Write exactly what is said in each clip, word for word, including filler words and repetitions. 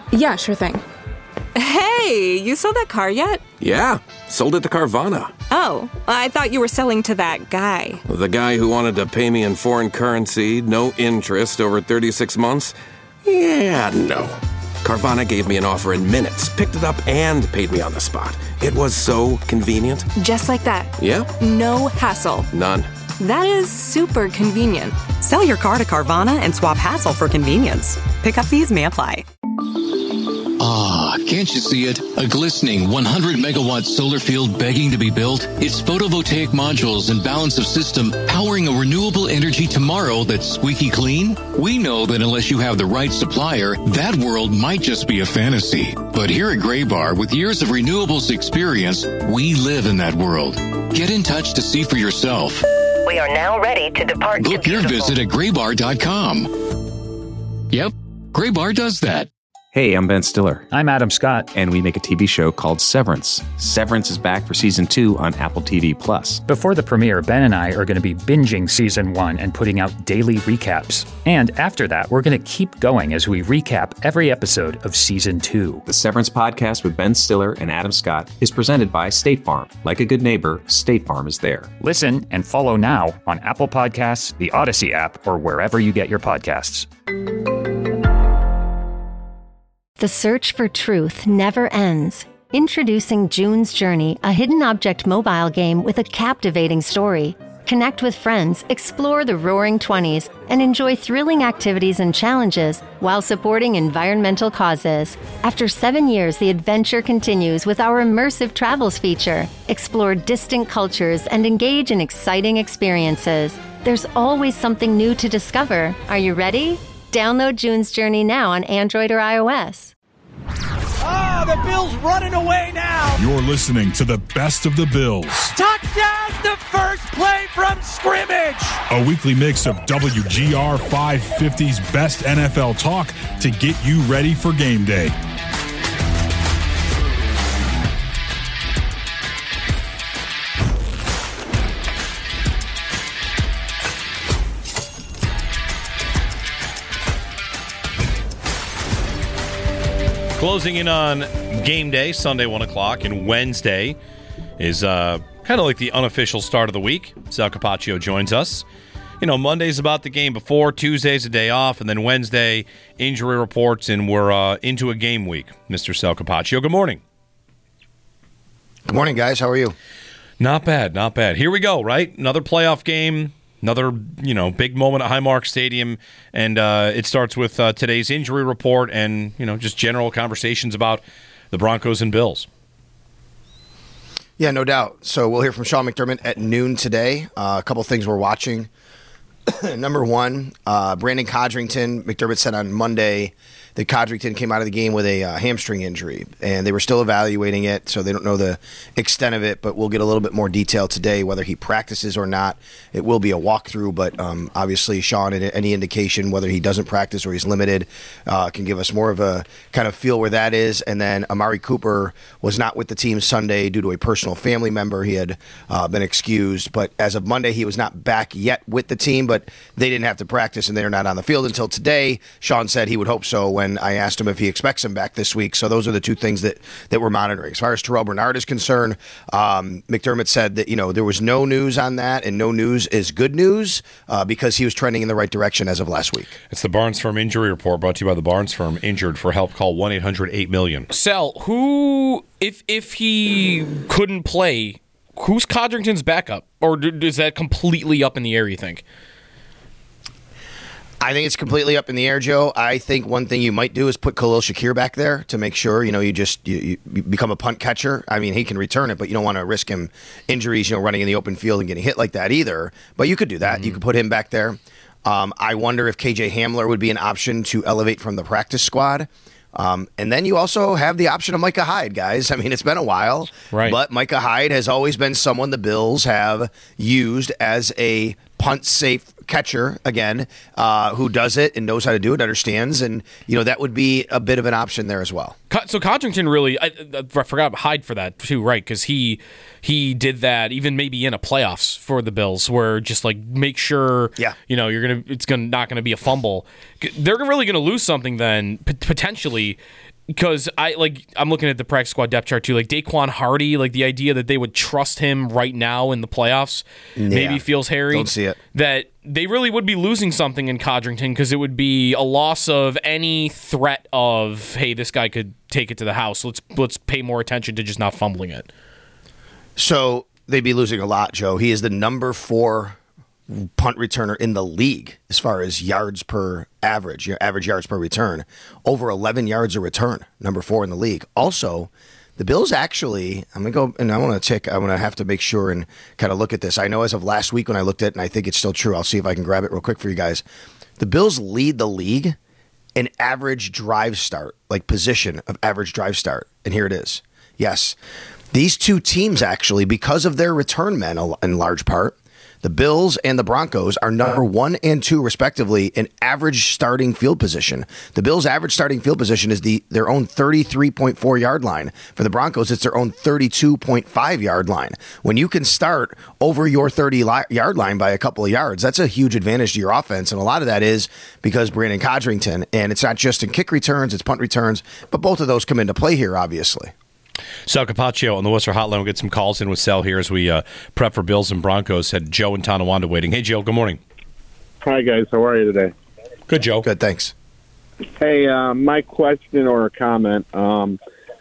Yeah, sure thing. Hey, you sold that car yet? Yeah, sold it to Carvana. Oh, I thought you were selling to that guy. The guy who wanted to pay me in foreign currency, no interest, over thirty-six months? Yeah, no. Carvana gave me an offer in minutes, picked it up, and paid me on the spot. It was so convenient. Just like that. Yep. No hassle. None. That is super convenient. Sell your car to Carvana and swap hassle for convenience. Pickup fees may apply. Ah, can't you see it? A glistening one hundred megawatt solar field begging to be built? It's photovoltaic modules and balance of system powering a renewable energy tomorrow that's squeaky clean? We know that unless you have the right supplier, that world might just be a fantasy. But here at Graybar, with years of renewables experience, we live in that world. Get in touch to see for yourself. We are now ready to depart. Book your visit at graybar dot com. Yep, Graybar does that. Hey, I'm Ben Stiller. I'm Adam Scott. And we make a T V show called Severance. Severance is back for season two on Apple T V Plus. Before the premiere, Ben and I are going to be binging season one and putting out daily recaps. And after that, we're going to keep going as we recap every episode of season two. The Severance podcast with Ben Stiller and Adam Scott is presented by State Farm. Like a good neighbor, State Farm is there. Listen and follow now on Apple Podcasts, the Odyssey app, or wherever you get your podcasts. The search for truth never ends. Introducing June's Journey, a hidden object mobile game with a captivating story. Connect with friends, explore the Roaring Twenties, and enjoy thrilling activities and challenges while supporting environmental causes. After seven years, the adventure continues with our immersive travels feature. Explore distant cultures and engage in exciting experiences. There's always something new to discover. Are you ready? Download June's Journey now on Android or iOS. Oh, the Bills running away now. You're listening to the best of the Bills. Touchdown, the first play from scrimmage. A weekly mix of W G R five fifty's best N F L talk to get you ready for game day. Closing in on game day, Sunday, one o'clock, and Wednesday is uh, kind of like the unofficial start of the week. Sal Capaccio joins us. You know, Monday's about the game before, Tuesday's a day off, and then Wednesday, injury reports, and we're uh, into a game week. Mister Sal Capaccio, good morning. Good morning, guys. How are you? Not bad, not bad. Here we go, right? Another playoff game. Another, you know, big moment at Highmark Stadium, and uh, it starts with uh, today's injury report and, you know, just general conversations about the Broncos and Bills. Yeah, no doubt. So we'll hear from Sean McDermott at noon today. Uh, a couple things we're watching. Number one, uh, Brandon Codrington. McDermott said on Monday that Codrington came out of the game with a uh, hamstring injury, and they were still evaluating it, so they don't know the extent of it, but we'll get a little bit more detail today, whether he practices or not. It will be a walkthrough, but um, obviously, Sean, any indication whether he doesn't practice or he's limited uh, can give us more of a kind of feel where that is. And then Amari Cooper was not with the team Sunday due to a personal family member. He had uh, been excused, but as of Monday, he was not back yet with the team, but they didn't have to practice, and they're not on the field until today. Sean said he would hope so when I asked him if he expects him back this week. So those are the two things that, that we're monitoring. As far as Terrell Bernard is concerned, um, McDermott said that, you know, there was no news on that, and no news is good news uh, because he was trending in the right direction as of last week. It's the Barnes Firm Injury Report brought to you by the Barnes Firm. Injured for help, call one eight hundred eight million. Sal, who, if if he couldn't play, who's Codrington's backup? Or is that completely up in the air, you think? I think it's completely up in the air, Joe. I think one thing you might do is put Khalil Shakir back there to make sure, you know, you just you, you become a punt catcher. I mean, he can return it, but you don't want to risk him injuries, you know, running in the open field and getting hit like that either. But you could do that. Mm-hmm. You could put him back there. Um, I wonder if K J Hamler would be an option to elevate from the practice squad. Um, and then you also have the option of Micah Hyde, guys. I mean, it's been a while, right? But Micah Hyde has always been someone the Bills have used as a punt-safe catcher, again, uh, who does it and knows how to do it, understands, and, you know, that would be a bit of an option there as well. So Codrington really, I, I forgot Hyde for that too, right? Because he he did that even maybe in a playoffs for the Bills, where just like make sure, yeah. you know, you're gonna it's gonna not gonna be a fumble. They're really gonna lose something then p- potentially because I like I'm looking at the practice squad depth chart too. Like Daquan Hardy, like the idea that they would trust him right now in the playoffs Yeah. maybe feels hairy. Don't see it. That they really would be losing something in Codrington because it would be a loss of any threat of, hey, this guy could take it to the house. Let's let's pay more attention to just not fumbling it. So they'd be losing a lot, Joe. He is the number four punt returner in the league as far as yards per average, your average yards per return, over eleven yards a return, number four in the league. Also, the Bills actually, I'm going to go, and I want to check, I'm going to have to make sure and kind of look at this. I know as of last week when I looked at it, and I think it's still true, I'll see if I can grab it real quick for you guys. The Bills lead the league in average drive start, like position of average drive start. And here it is. Yes, these two teams actually, because of their return men in large part, the Bills and the Broncos are number one and two, respectively, in average starting field position. The Bills' average starting field position is the their own thirty-three point four yard line. For the Broncos, it's their own thirty-two point five yard line. When you can start over your thirty yard line by a couple of yards, that's a huge advantage to your offense. And a lot of that is because Brandon Codrington, and it's not just in kick returns, it's punt returns, but both of those come into play here, obviously. Sal Capaccio on the Worcester Hotline. We'll get some calls in with Sal here as we uh, prep for Bills and Broncos. Had Joe and Tonawanda waiting. Hey, Joe, good morning. Hi, guys. How are you today? Good, Joe. Good, thanks. Hey, uh, my question or a comment. Um,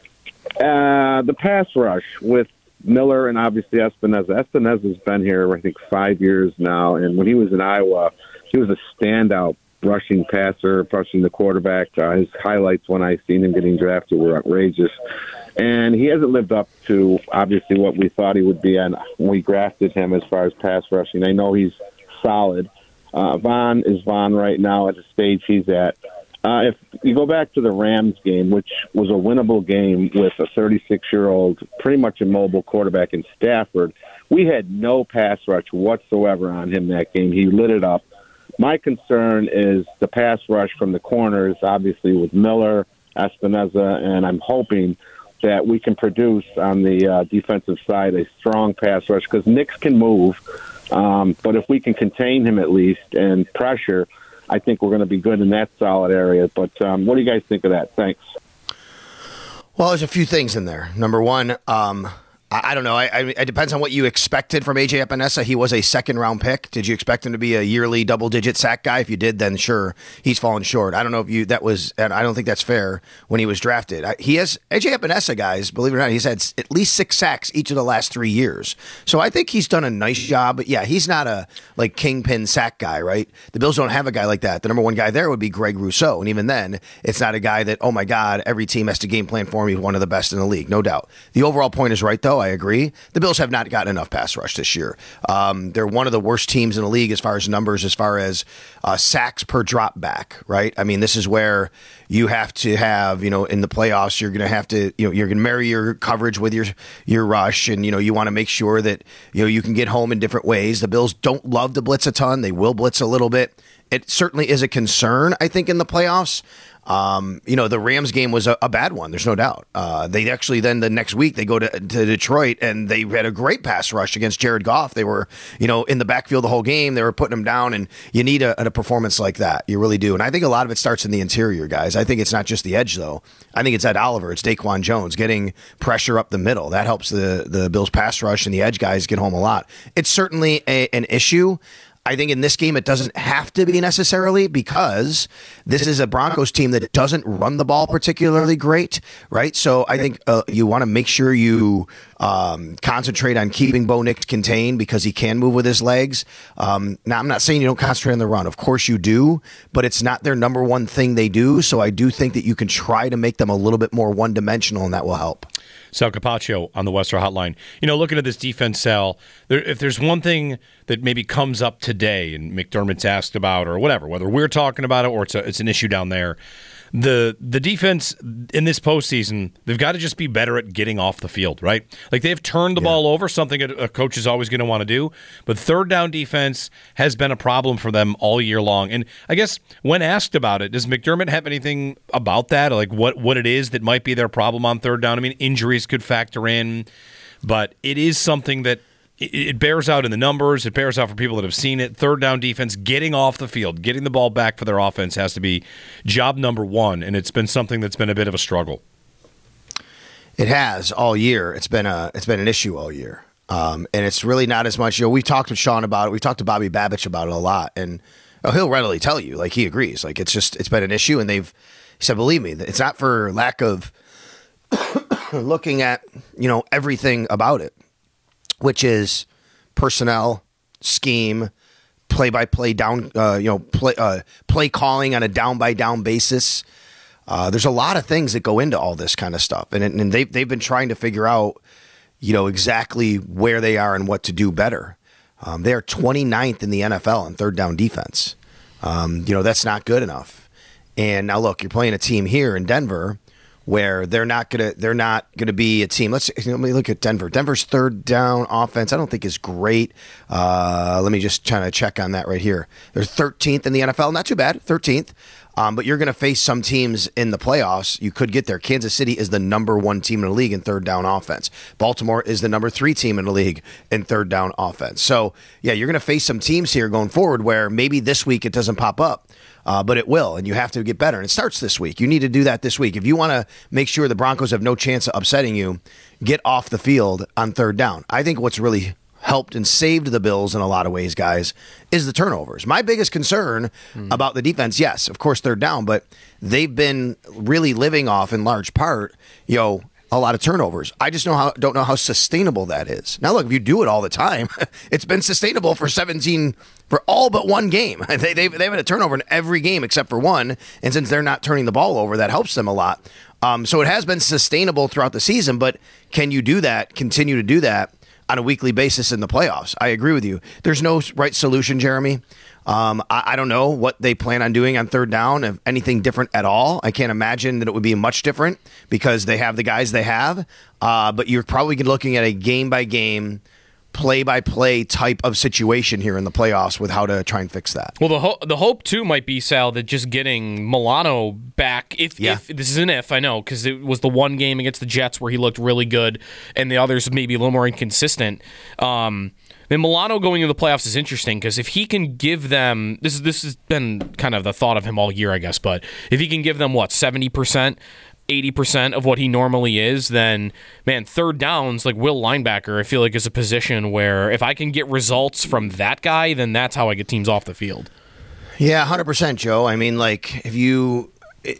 uh, the pass rush with Miller and obviously Espinoza. Espinoza's been here, I think, five years now. And when he was in Iowa, he was a standout rushing passer, rushing the quarterback. Uh, his highlights when I seen him getting drafted were outrageous. And he hasn't lived up to, obviously, what we thought he would be on when we drafted him as far as pass rushing. I know he's solid. Uh, Vaughn is Vaughn right now at the stage he's at. Uh, if you go back to the Rams game, which was a winnable game with a thirty-six-year-old, pretty much immobile quarterback in Stafford, we had no pass rush whatsoever on him that game. He lit it up. My concern is the pass rush from the corners, obviously with Miller, Espinoza, and I'm hoping that we can produce on the uh, defensive side a strong pass rush because Nix can move, um, but if we can contain him at least and pressure, I think we're going to be good in that solid area. But um, what do you guys think of that? Thanks. Well, there's a few things in there. Number one, um, I, I don't know. I, I, it depends on what you expected from A J Epinesa. He was a second-round pick. Did you expect him to be a yearly double-digit sack guy? If you did, then sure, he's fallen short. I don't know if you that was, and I don't think that's fair when he was drafted. I, he has A J Epinesa, guys. Believe it or not, he's had at least six sacks each of the last three years. So I think he's done a nice job. But yeah, he's not a like kingpin sack guy, right? The Bills don't have a guy like that. The number one guy there would be Greg Rousseau, and even then, it's not a guy that oh my God, every team has to game plan for him. He's one of the best in the league, no doubt. The overall point is right, though. I agree. The Bills have not gotten enough pass rush this year. Um, they're one of the worst teams in the league as far as numbers, as far as uh, sacks per drop back, right? I mean, this is where you have to have, you know, in the playoffs, you're going to have to, you know, you're going to marry your coverage with your your rush, and, you know, you want to make sure that, you know, you can get home in different ways. The Bills don't love to blitz a ton. They will blitz a little bit. It certainly is a concern, I think, in the playoffs. Um, you know, the Rams game was a, a bad one. There's no doubt. Uh, they actually then the next week they go to, to Detroit and they had a great pass rush against Jared Goff. They were, you know, in the backfield the whole game. They were putting him down, and you need a, a performance like that. You really do. And I think a lot of it starts in the interior, guys. I think it's not just the edge, though. I think it's Ed Oliver. It's Daquan Jones getting pressure up the middle. That helps the, the Bills pass rush, and the edge guys get home a lot. It's certainly a, an issue. I think in this game it doesn't have to be necessarily because this is a Broncos team that doesn't run the ball particularly great, right? So I think uh, you want to make sure you um, concentrate on keeping Bo Nix contained because he can move with his legs. Um, now, I'm not saying you don't concentrate on the run. Of course you do, but it's not their number one thing they do. So I do think that you can try to make them a little bit more one-dimensional, and that will help. Sal Capaccio on the Western Hotline. You know, looking at this defense, Sal, there, if there's one thing that maybe comes up today and McDermott's asked about or whatever, whether we're talking about it or it's a, it's an issue down there, the the defense in this postseason, they've got to just be better at getting off the field, right? Like they've turned the yeah. ball over, something a, a coach is always going to want to do, but third down defense has been a problem for them all year long. And I guess when asked about it, does McDermott have anything about that? Like what, what it is that might be their problem on third down? I mean, injuries could factor in, but it is something that it, it bears out in the numbers. It bears out for people that have seen it. Third down defense, getting off the field, getting the ball back for their offense has to be job number one, and it's been something that's been a bit of a struggle. It has all year. It's been a it's been an issue all year, um, and it's really not as much. You know, we've talked with Sean about it. We've talked to Bobby Babich about it a lot, and oh, he'll readily tell you, like he agrees. Like it's just it's been an issue, and they've he said, believe me, it's not for lack of looking at you know everything about it, which is personnel, scheme, play by play down, uh, you know, play uh, play calling on a down by down basis. Uh, there's a lot of things that go into all this kind of stuff, and and they've they've been trying to figure out, you know, exactly where they are and what to do better. Um, they are twenty-ninth in the N F L in third down defense. Um, you know, that's not good enough. And now look, you're playing a team here in Denver where they're not gonna they're not gonna be a team. Let's let me look at Denver. Denver's third down offense I don't think is great. Uh, let me just try to check on that right here. They're thirteenth in the N F L, not too bad, thirteenth. Um, but you're going to face some teams in the playoffs. You could get there. Kansas City is the number one team in the league in third down offense. Baltimore is the number three team in the league in third down offense. So, yeah, you're going to face some teams here going forward where maybe this week it doesn't pop up, uh, but it will, and you have to get better. And it starts this week. You need to do that this week. If you want to make sure the Broncos have no chance of upsetting you, get off the field on third down. I think what's really helped and saved the Bills in a lot of ways, guys, is the turnovers. My biggest concern mm. about the defense, yes, of course they're down, but they've been really living off in large part, you know, a lot of turnovers. I just know how don't know how sustainable that is. Now, look, if you do it all the time, it's been sustainable for seventeen for all but one game. They they've, they've had a turnover in every game except for one, and since they're not turning the ball over, that helps them a lot. Um, so it has been sustainable throughout the season, but can you do that, continue to do that on a weekly basis in the playoffs? I agree with you. There's no right solution, Jeremy. Um, I, I don't know what they plan on doing on third down, if anything different at all. I can't imagine that it would be much different because they have the guys they have. Uh, but you're probably looking at a game-by-game, play-by-play type of situation here in the playoffs with how to try and fix that. Well, the ho- the hope, too, might be, Sal, that just getting Milano back, if, yeah. if this is an if, I know, because it was the one game against the Jets where he looked really good and the others maybe a little more inconsistent. Um, then Milano going into the playoffs is interesting because if he can give them, this, is, this has been kind of the thought of him all year, I guess, but if he can give them, what, seventy percent? eighty percent of what he normally is, then, man, third downs, like Will linebacker, I feel like is a position where if I can get results from that guy, then that's how I get teams off the field. Yeah, one hundred percent, Joe. I mean, like, if you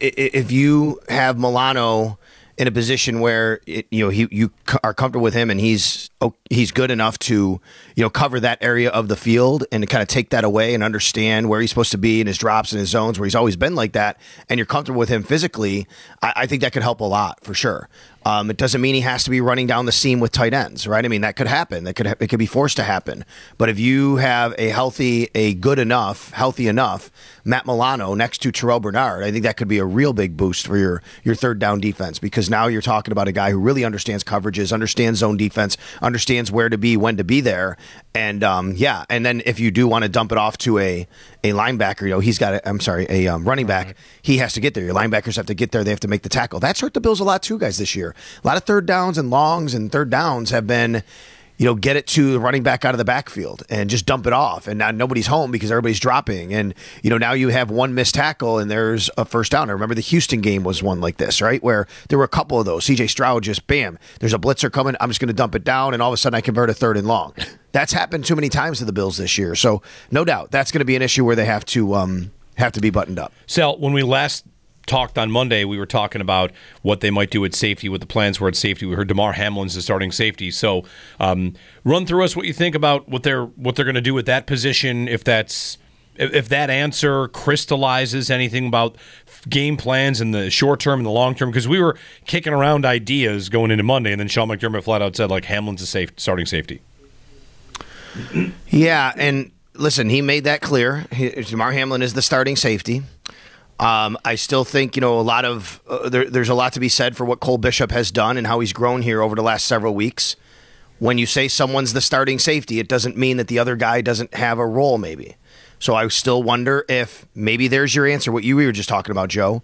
if you have Milano in a position where it, you know he you are comfortable with him and he's he's good enough to you know cover that area of the field and to kind of take that away and understand where he's supposed to be in his drops and his zones where he's always been like that, and you're comfortable with him physically, I, I think that could help a lot for sure. Um, it doesn't mean he has to be running down the seam with tight ends, right? I mean, that could happen. That could ha- it could be forced to happen. But if you have a healthy, a good enough, healthy enough Matt Milano next to Terrell Bernard, I think that could be a real big boost for your your third down defense because now you're talking about a guy who really understands coverages, understands zone defense, understands where to be, when to be there, and um, yeah. And then if you do want to dump it off to a a linebacker, you know, he's got. A, I'm sorry, a um, running back. Right. He has to get there. Your linebackers have to get there. They have to make the tackle. That's hurt the Bills a lot too, guys, this year. A lot of third downs and longs and third downs have been, you know, get it to the running back out of the backfield and just dump it off. And now nobody's home because everybody's dropping. And, you know, now you have one missed tackle and there's a first down. I remember the Houston game was one like this, right? Where there were a couple of those. C J Stroud just, bam, there's a blitzer coming. I'm just going to dump it down. And all of a sudden I convert a third and long. That's happened too many times to the Bills this year. So no doubt that's going to be an issue where they have to um, have to be buttoned up. Sal, when we last talked on Monday, we were talking about what they might do at safety, what the plans were at safety. We heard DeMar Hamlin's the starting safety. So um, run through us what you think about what they're what they're going to do with that position, if that's if that answer crystallizes anything about game plans in the short term and the long term, because we were kicking around ideas going into Monday, and then Sean McDermott flat out said, like, Hamlin's a safe, starting safety. Yeah, and listen, he made that clear. He, DeMar Hamlin is the starting safety. Um, I still think, you know, a lot of uh, there, there's a lot to be said for what Cole Bishop has done and how he's grown here over the last several weeks. When you say someone's the starting safety, it doesn't mean that the other guy doesn't have a role, maybe. So I still wonder if maybe there's your answer, what you were just talking about, Joe.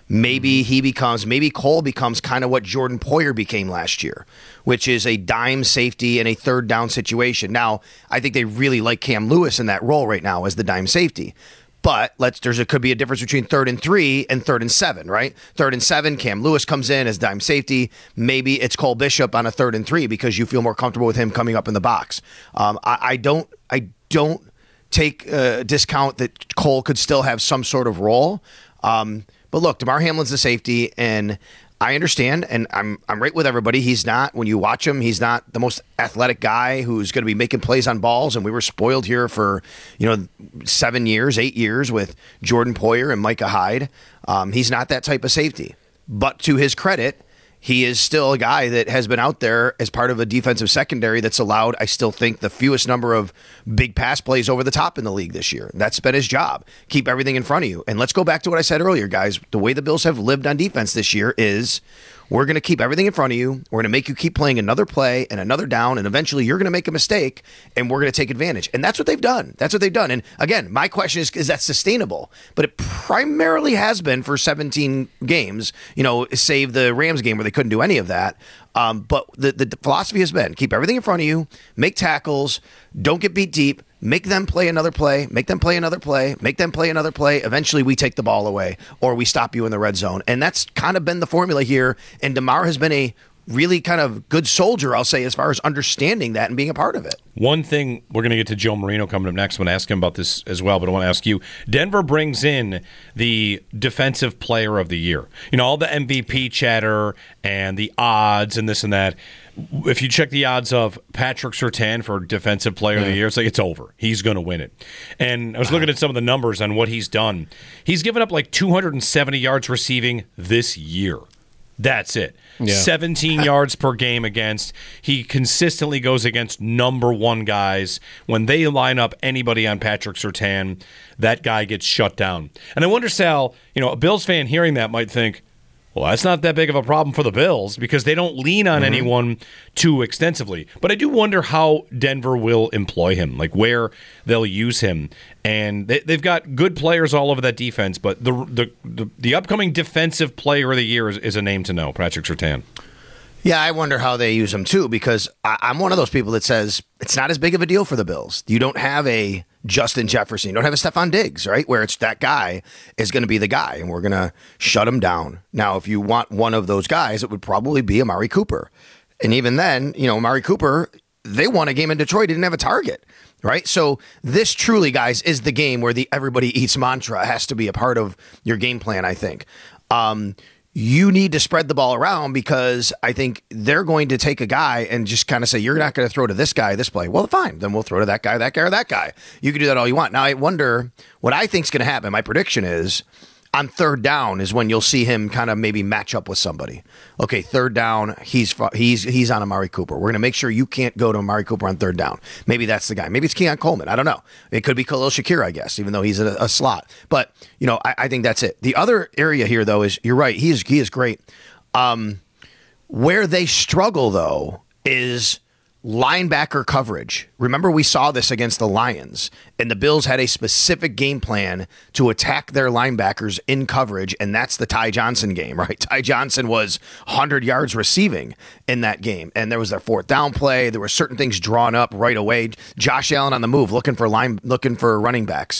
maybe he becomes, maybe Cole becomes kind of what Jordan Poyer became last year, which is a dime safety in a third down situation. Now, I think they really like Cam Lewis in that role right now as the dime safety. But let's there's a could be a difference between third and three and third and seven, right? Third and seven, Cam Lewis comes in as dime safety. Maybe it's Cole Bishop on a third and three because you feel more comfortable with him coming up in the box. Um, I, I don't I don't take uh, discount that Cole could still have some sort of role. Um, but look, Damar Hamlin's the safety, and I understand, and I'm I'm right with everybody. He's not, when you watch him, he's not the most athletic guy who's going to be making plays on balls, and we were spoiled here for, you know, seven years, eight years with Jordan Poyer and Micah Hyde. Um, he's not that type of safety. But to his credit, he is still a guy that has been out there as part of a defensive secondary that's allowed, I still think, the fewest number of big pass plays over the top in the league this year. That's been his job. Keep everything in front of you. And let's go back to what I said earlier, guys. The way the Bills have lived on defense this year is we're going to keep everything in front of you. We're going to make you keep playing another play and another down, and eventually you're going to make a mistake, and we're going to take advantage. And that's what they've done. That's what they've done. And again, my question is, is that sustainable? But it primarily has been for seventeen games, you know, save the Rams game where they couldn't do any of that. Um, but the, the philosophy has been keep everything in front of you, make tackles, don't get beat deep, make them play another play, make them play another play, make them play another play. Eventually we take the ball away or we stop you in the red zone. And that's kind of been the formula here. And Damar has been a really kind of good soldier, I'll say, as far as understanding that and being a part of it. One thing, we're going to get to Joe Marino coming up next. I'm going to ask him about this as well, but I want to ask you. Denver brings in the defensive player of the year. You know, all the M V P chatter and the odds and this and that. If you check the odds of Patrick Surtain for defensive player yeah. of the year, it's like it's over. He's going to win it. And I was looking at some of the numbers on what he's done. He's given up like two hundred seventy yards receiving this year. That's it. Yeah. seventeen yards per game against. He consistently goes against number one guys. When they line up anybody on Patrick Surtain, that guy gets shut down. And I wonder, Sal, you know, a Bills fan hearing that might think, well, that's not that big of a problem for the Bills because they don't lean on mm-hmm. anyone too extensively. But I do wonder how Denver will employ him, like where they'll use him. And they, they've got good players all over that defense, but the the the, the upcoming defensive player of the year is, is a name to know, Patrick Surtain. Yeah, I wonder how they use him too, because I, I'm one of those people that says it's not as big of a deal for the Bills. You don't have a Justin Jefferson. You don't have a Stephon Diggs, right? Where it's that guy is going to be the guy, and we're going to shut him down. Now, if you want one of those guys, it would probably be Amari Cooper. And even then, you know, Amari Cooper, they won a game in Detroit, didn't have a target, right? So this truly, guys, is the game where the everybody eats mantra has to be a part of your game plan, I think. Um, you need to spread the ball around because I think they're going to take a guy and just kind of say, you're not going to throw to this guy this play. Well, fine. Then we'll throw to that guy, that guy, or that guy. You can do that all you want. Now, I wonder what I think is going to happen. My prediction is on third down is when you'll see him kind of maybe match up with somebody. Okay, third down, he's he's he's on Amari Cooper. We're going to make sure you can't go to Amari Cooper on third down. Maybe that's the guy. Maybe it's Keon Coleman. I don't know. It could be Khalil Shakir, I guess, even though he's a, a slot. But, you know, I, I think that's it. The other area here, though, is you're right. He is, he is great. Um, where they struggle, though, is linebacker coverage. Remember, we saw this against the Lions, and the Bills had a specific game plan to attack their linebackers in coverage, and that's the Ty Johnson game, right? Ty Johnson was one hundred yards receiving in that game, and there was their fourth down play. There were certain things drawn up right away. Josh Allen on the move, looking for line, looking for running backs.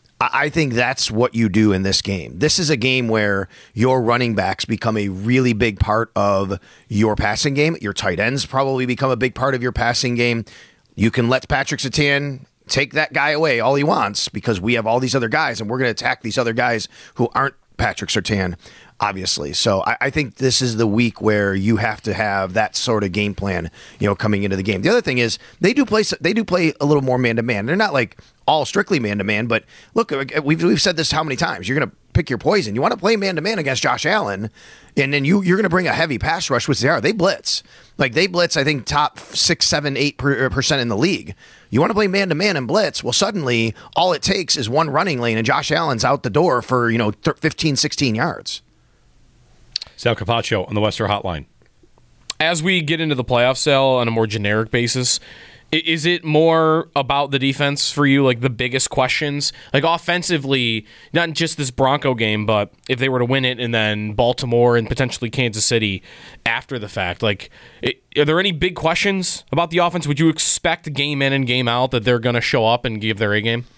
I think that's what you do in this game. This is a game where your running backs become a really big part of your passing game. Your tight ends probably become a big part of your passing game. You can let Patrick Surtain take that guy away all he wants because we have all these other guys, and we're going to attack these other guys who aren't Patrick Surtain, obviously. So I, I think this is the week where you have to have that sort of game plan, you know, coming into the game. The other thing is they do play they do play a little more man-to-man. They're not like all strictly man-to-man, but look, we've we've said this how many times. You're going to pick your poison. You want to play man-to-man against Josh Allen, and then you, you're going to bring a heavy pass rush, which they are. They blitz. Like, they blitz, I think, top six, seven, eight percent in the league. You want to play man-to-man and blitz, well, suddenly, all it takes is one running lane, and Josh Allen's out the door for, you know, fifteen, sixteen yards. Sal Capaccio on the Western Hotline. As we get into the playoff, Sal, on a more generic basis, Is it more about the defense for you, like the biggest questions? Like offensively, not just this Bronco game, but if they were to win it and then Baltimore and potentially Kansas City after the fact, like, it, are there any big questions about the offense? Would you expect game in and game out that they're going to show up and give their A game?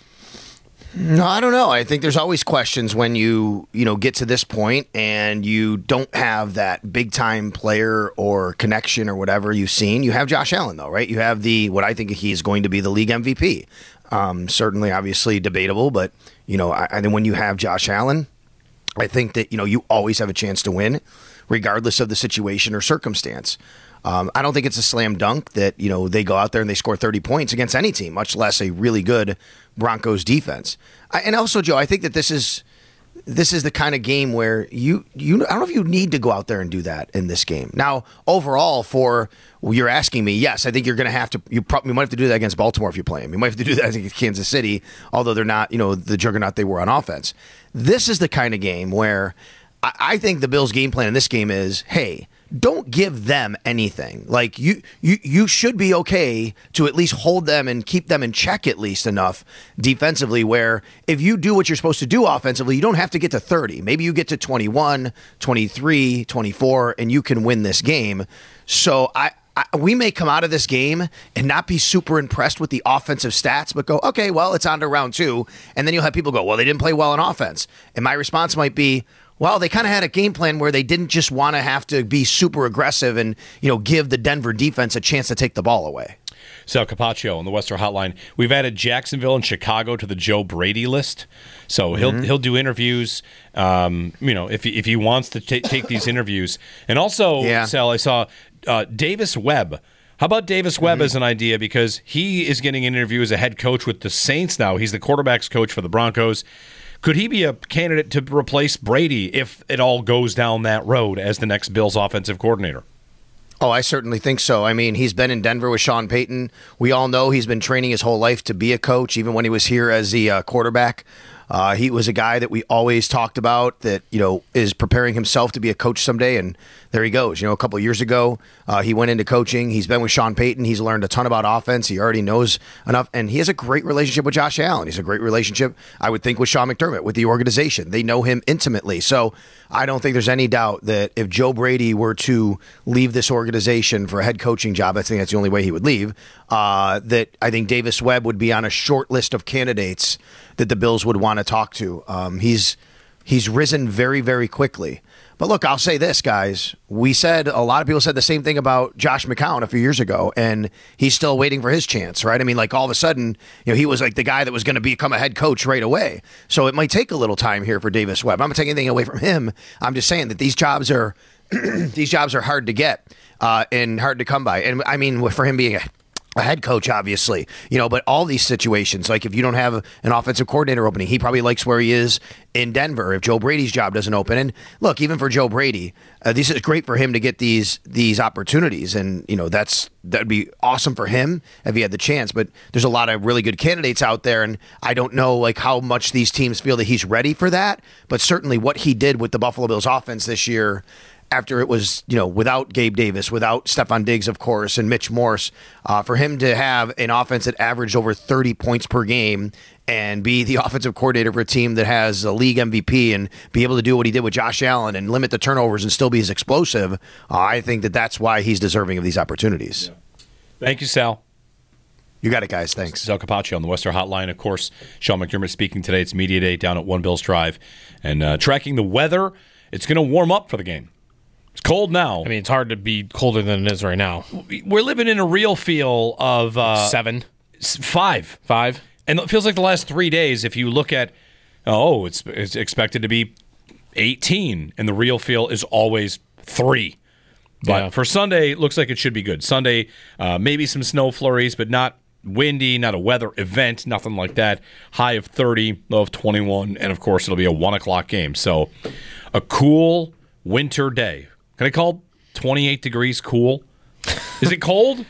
No, I don't know. I think there's always questions when you, you know, get to this point and you don't have that big time player or connection or whatever you've seen. You have Josh Allen, though, right? You have the what I think he's going to be the league M V P. Um, certainly, obviously debatable, but you know, I, and then when you have Josh Allen, I think that you know you always have a chance to win, regardless of the situation or circumstance. Um, I don't think it's a slam dunk that you know they go out there and they score thirty points against any team, much less a really good Broncos defense. I, and also, Joe, I think that this is this is the kind of game where you you I don't know if you need to go out there and do that in this game. Now, overall, for well, you're asking me, yes, I think you're going to have to. You probably you might have to do that against Baltimore if you play them. You might have to do that against Kansas City, although they're not you know the juggernaut they were on offense. This is the kind of game where I, I think the Bills' game plan in this game is, hey, don't give them anything. Like you, you, you should be okay to at least hold them and keep them in check at least enough defensively. Where if you do what you're supposed to do offensively, you don't have to get to thirty. Maybe you get to twenty-one, twenty-three, twenty-four, and you can win this game. So I. I, we may come out of this game and not be super impressed with the offensive stats, but go, okay, well, it's on to round two. And then you'll have people go, well, they didn't play well on offense. And my response might be, well, they kind of had a game plan where they didn't just want to have to be super aggressive and, you know, give the Denver defense a chance to take the ball away. Sal Capaccio on the Western Hotline. We've added Jacksonville and Chicago to the Joe Brady list, so he'll mm-hmm. he'll do interviews. Um, you know, if he, if he wants to t- take these interviews, and also, yeah. Sal, I saw uh, Davis Webb. How about Davis Webb mm-hmm. as an idea? Because he is getting an interview as a head coach with the Saints now. He's the quarterback's coach for the Broncos. Could he be a candidate to replace Brady if it all goes down that road as the next Bills offensive coordinator? Oh, I certainly think so. I mean, he's been in Denver with Sean Payton. We all know he's been training his whole life to be a coach, even when he was here as the uh, quarterback. Uh, he was a guy that we always talked about that, you know, is preparing himself to be a coach someday, and there he goes. You know, a couple of years ago, uh, he went into coaching. He's been with Sean Payton. He's learned a ton about offense. He already knows enough, and he has a great relationship with Josh Allen. He's a great relationship, I would think, with Sean McDermott, with the organization. They know him intimately. So I don't think there's any doubt that if Joe Brady were to leave this organization for a head coaching job, I think that's the only way he would leave, uh, that I think Davis Webb would be on a short list of candidates that the Bills would want to talk to. Um, he's he's risen very, very quickly. But look, I'll say this, guys. We said, a lot of people said the same thing about Josh McCown a few years ago, and he's still waiting for his chance, right? I mean, like all of a sudden, you know, he was like the guy that was going to become a head coach right away. So it might take a little time here for Davis Webb. I'm not taking anything away from him. I'm just saying that these jobs are these jobs are hard to get uh, and hard to come by. And I mean, for him being a A head coach, obviously, you know, but all these situations, like if you don't have an offensive coordinator opening, he probably likes where he is in Denver if Joe Brady's job doesn't open. And look, even for Joe Brady, uh, this is great for him to get these these opportunities. And, you know, that's that'd be awesome for him if he had the chance. But there's a lot of really good candidates out there. And I don't know, like, how much these teams feel that he's ready for that. But certainly what he did with the Buffalo Bills offense this year, after it was, you know, without Gabe Davis, without Stephon Diggs, of course, and Mitch Morse, uh, for him to have an offense that averaged over thirty points per game and be the offensive coordinator for a team that has a league M V P and be able to do what he did with Josh Allen and limit the turnovers and still be as explosive, uh, I think that that's why he's deserving of these opportunities. Yeah. Thank you, Sal. You got it, guys. Thanks. Sal Capaccio on the Western Hotline. Of course, Sean McDermott speaking today. It's Media Day down at One Bills Drive. And uh, tracking the weather, it's going to warm up for the game. It's cold now. I mean, it's hard to be colder than it is right now. We're living in a real feel of... Uh, Seven. Five. Five. And it feels like the last three days, if you look at, oh, it's, it's expected to be eighteen, and the real feel is always three. But yeah. For Sunday, it looks like it should be good. Sunday, uh, maybe some snow flurries, but not windy, not a weather event, nothing like that. High of thirty, low of twenty-one, and of course, it'll be a one o'clock game. So a cool winter day. Can I call twenty-eight degrees cool? Is it cold?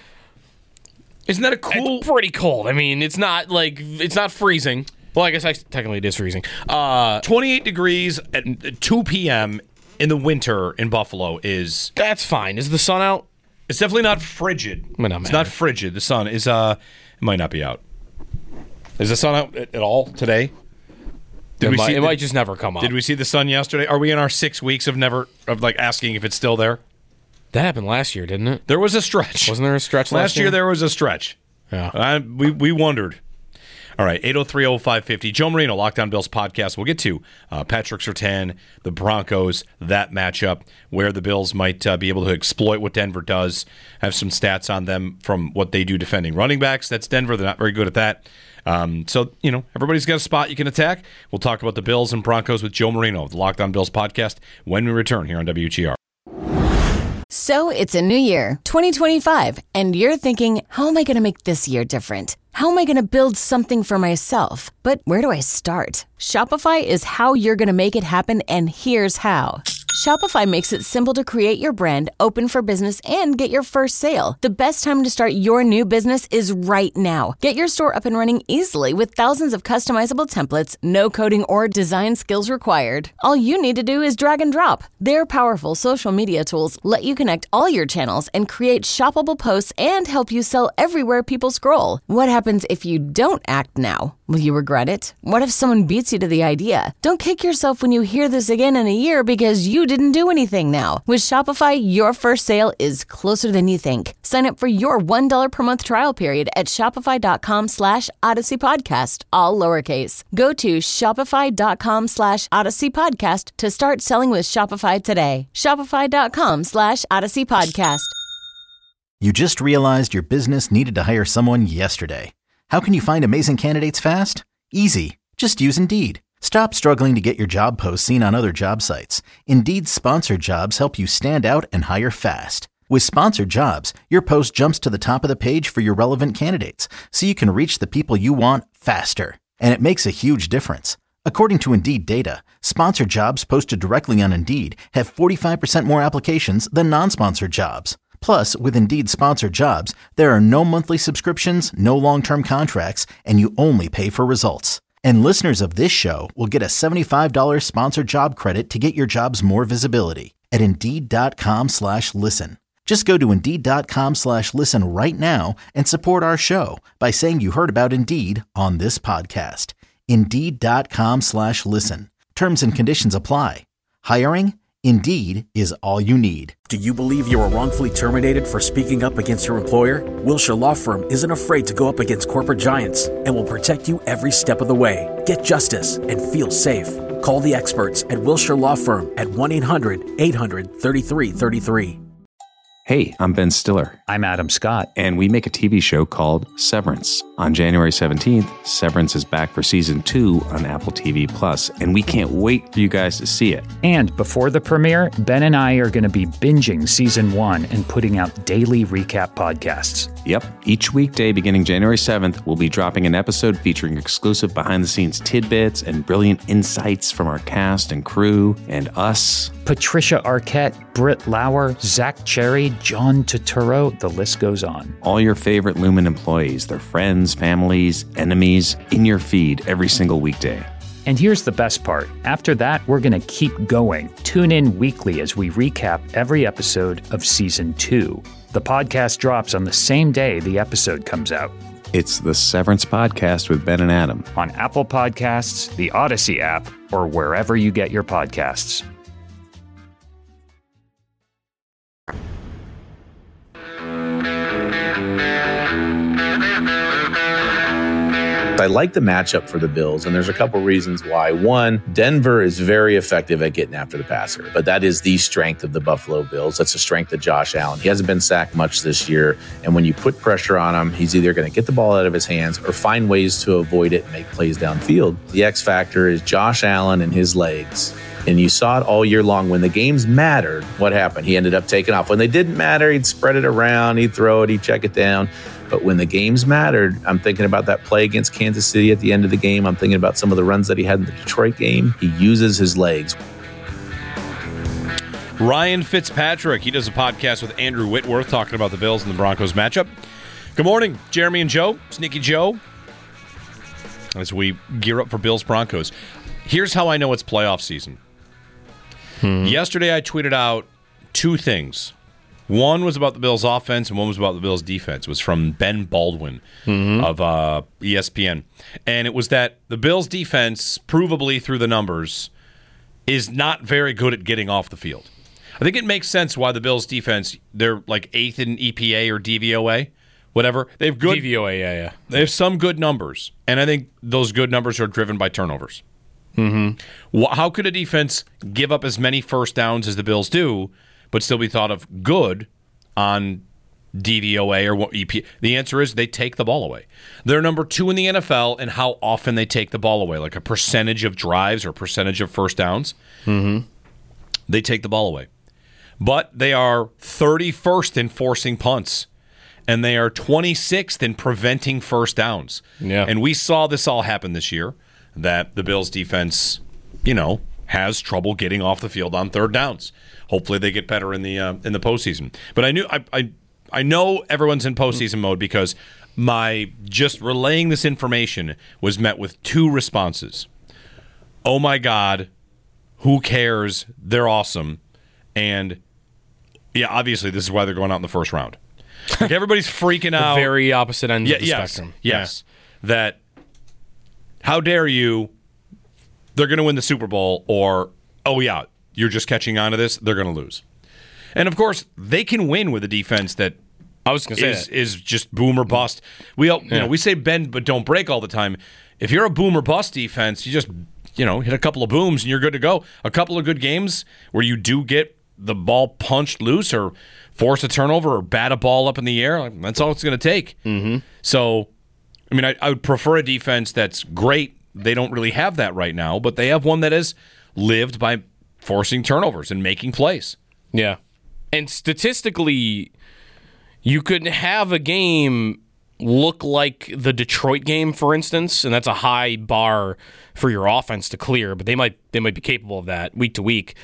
Isn't that a cool? It's pretty cold. I mean, it's not like it's not freezing. Well, I guess I, technically it is freezing. Uh, twenty-eight degrees at two p.m. in the winter in Buffalo is... That's fine. Is the sun out? It's definitely not frigid. Might not it's matter. not frigid. The sun is, uh, it might not be out. Is the sun out at, at all today? Did it we might, see it the, might just never come up. Did we see the sun yesterday? Are we in our six weeks of never, of like asking if it's still there? That happened last year, didn't it? There was a stretch. Wasn't there a stretch last, last year? There was a stretch. Yeah. I, we, we wondered. All right, eight oh three oh five five oh. Joe Marino, Lockdown Bills podcast. We'll get to uh, Patrick Surtain, the Broncos, that matchup, where the Bills might uh, be able to exploit what Denver does. Have some stats on them from what they do defending running backs. That's Denver. They're not very good at that. Um, so, you know, everybody's got a spot you can attack. We'll talk about the Bills and Broncos with Joe Marino, the Lockdown Bills podcast, when we return here on W G R. So it's a new year, twenty twenty-five, and you're thinking, how am I going to make this year different? How am I going to build something for myself? But where do I start? Shopify is how you're going to make it happen, and here's how. Shopify makes it simple to create your brand, open for business, and get your first sale. The best time to start your new business is right now. Get your store up and running easily with thousands of customizable templates, no coding or design skills required. All you need to do is drag and drop. Their powerful social media tools let you connect all your channels and create shoppable posts and help you sell everywhere people scroll. What happens if you don't act now? Will you regret it? What if someone beats you to the idea? Don't kick yourself when you hear this again in a year because you didn't do anything now. With Shopify, your first sale is closer than you think. Sign up for your one dollar per month trial period at shopify.com slash Odyssey Podcast, all lowercase. Go to shopify.com slash Odyssey Podcast to start selling with Shopify today. Shopify.com slash Odyssey Podcast. You just realized your business needed to hire someone yesterday. How can you find amazing candidates fast? Easy. Just use Indeed. Stop struggling to get your job posts seen on other job sites. Indeed's sponsored jobs help you stand out and hire fast. With sponsored jobs, your post jumps to the top of the page for your relevant candidates, so you can reach the people you want faster. And it makes a huge difference. According to Indeed data, sponsored jobs posted directly on Indeed have forty-five percent more applications than non-sponsored jobs. Plus, with Indeed sponsored jobs, there are no monthly subscriptions, no long-term contracts, and you only pay for results. And listeners of this show will get a seventy-five dollars sponsored job credit to get your jobs more visibility at Indeed.com slash listen. Just go to Indeed.com slash listen right now and support our show by saying you heard about Indeed on this podcast. Indeed.com slash listen. Terms and conditions apply. Hiring? Indeed is all you need. Do you believe you were wrongfully terminated for speaking up against your employer? Wilshire Law Firm isn't afraid to go up against corporate giants and will protect you every step of the way. Get justice and feel safe. Call the experts at Wilshire Law Firm at one eight hundred eight hundred thirty-three thirty-three. Hey, I'm Ben Stiller. I'm Adam Scott. And we make a T V show called Severance. On January seventeenth, Severance is back for season two on Apple T V Plus, and we can't wait for you guys to see it. And before the premiere, Ben and I are going to be binging season one and putting out daily recap podcasts. Yep. Each weekday beginning January seventh, we'll be dropping an episode featuring exclusive behind-the-scenes tidbits and brilliant insights from our cast and crew and us. Patricia Arquette, Britt Lauer, Zach Cherry, John Turturro, the list goes on. All your favorite Lumen employees, their friends, families, enemies, in your feed every single weekday. And here's the best part. After that, we're going to keep going. Tune in weekly as we recap every episode of season two. The podcast drops on the same day the episode comes out. It's the Severance Podcast with Ben and Adam. On Apple Podcasts, the Odyssey app, or wherever you get your podcasts. I like the matchup for the Bills, and there's a couple reasons why. One, Denver is very effective at getting after the passer, but that is the strength of the Buffalo Bills. That's the strength of Josh Allen. He hasn't been sacked much this year, and when you put pressure on him, he's either going to get the ball out of his hands or find ways to avoid it and make plays downfield. The X factor is Josh Allen and his legs. And you saw it all year long. When the games mattered, what happened? He ended up taking off. When they didn't matter, he'd spread it around, he'd throw it, he'd check it down. But when the games mattered, I'm thinking about that play against Kansas City at the end of the game. I'm thinking about some of the runs that he had in the Detroit game. He uses his legs. Ryan Fitzpatrick, he does a podcast with Andrew Whitworth talking about the Bills and the Broncos matchup. Good morning, Jeremy and Joe, Sneaky Joe, as we gear up for Bills Broncos. Here's how I know it's playoff season. Hmm. Yesterday I tweeted out two things. One was about the Bills' offense, and one was about the Bills' defense. It was from Ben Baldwin mm-hmm. of uh, E S P N. And it was that the Bills' defense, provably through the numbers, is not very good at getting off the field. I think it makes sense why the Bills' defense, they're like eighth in E P A or D V O A, whatever. They have good D V O A, yeah, yeah. They have some good numbers, and I think those good numbers are driven by turnovers. Mm-hmm. How could a defense give up as many first downs as the Bills do, but still be thought of good on D V O A or what E P A? The answer is they take the ball away. They're number two in the N F L in how often they take the ball away, like a percentage of drives or percentage of first downs. Mm-hmm. They take the ball away. But they are thirty-first in forcing punts, and they are twenty-sixth in preventing first downs. Yeah. And we saw this all happen this year, that the Bills' defense, you know, has trouble getting off the field on third downs. Hopefully they get better in the uh, in the postseason. But I knew I, I I know everyone's in postseason mode because my just relaying this information was met with two responses. Oh my God, who cares? They're awesome. And yeah, obviously this is why they're going out in the first round. Like everybody's freaking out. The very opposite ends yeah, of the yes, spectrum. Yes. Yeah. That how dare you? They're going to win the Super Bowl, or oh yeah, you're just catching on to this. They're going to lose, and of course they can win with a defense that I was going to say is, that. is just boom or bust. We all, you Yeah. know we say bend but don't break all the time. If you're a boom or bust defense, you just you know hit a couple of booms and you're good to go. A couple of good games where you do get the ball punched loose or force a turnover or bat a ball up in the air. Like, that's all it's going to take. Mm-hmm. So. I mean, I, I would prefer a defense that's great. They don't really have that right now, but they have one that has lived by forcing turnovers and making plays. Yeah. And statistically, you could have a game look like the Detroit game, for instance, and that's a high bar for your offense to clear, but they might they might be capable of that week to week.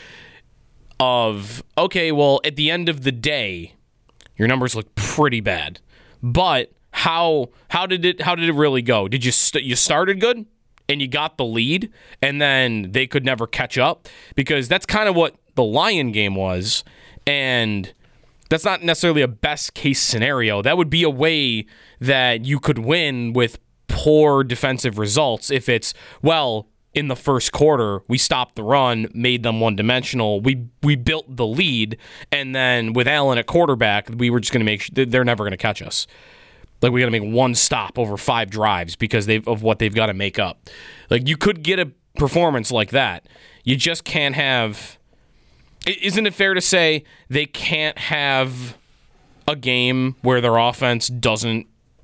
Of, okay, well, at the end of the day, your numbers look pretty bad. But How how did it how did it really go? Did you st- you started good and you got the lead and then they could never catch up? Because that's kind of what the Lion game was, and that's not necessarily a best case scenario. That would be a way that you could win with poor defensive results if it's, well, in the first quarter we stopped the run, made them one dimensional. We we built the lead, and then with Allen at quarterback, we were just going to make sure they're never going to catch us. Like, we got to make one stop over five drives because they've of what they've got to make up. Like, you could get a performance like that. You just can't have... Isn't it fair to say they can't have a game where their offense doesn't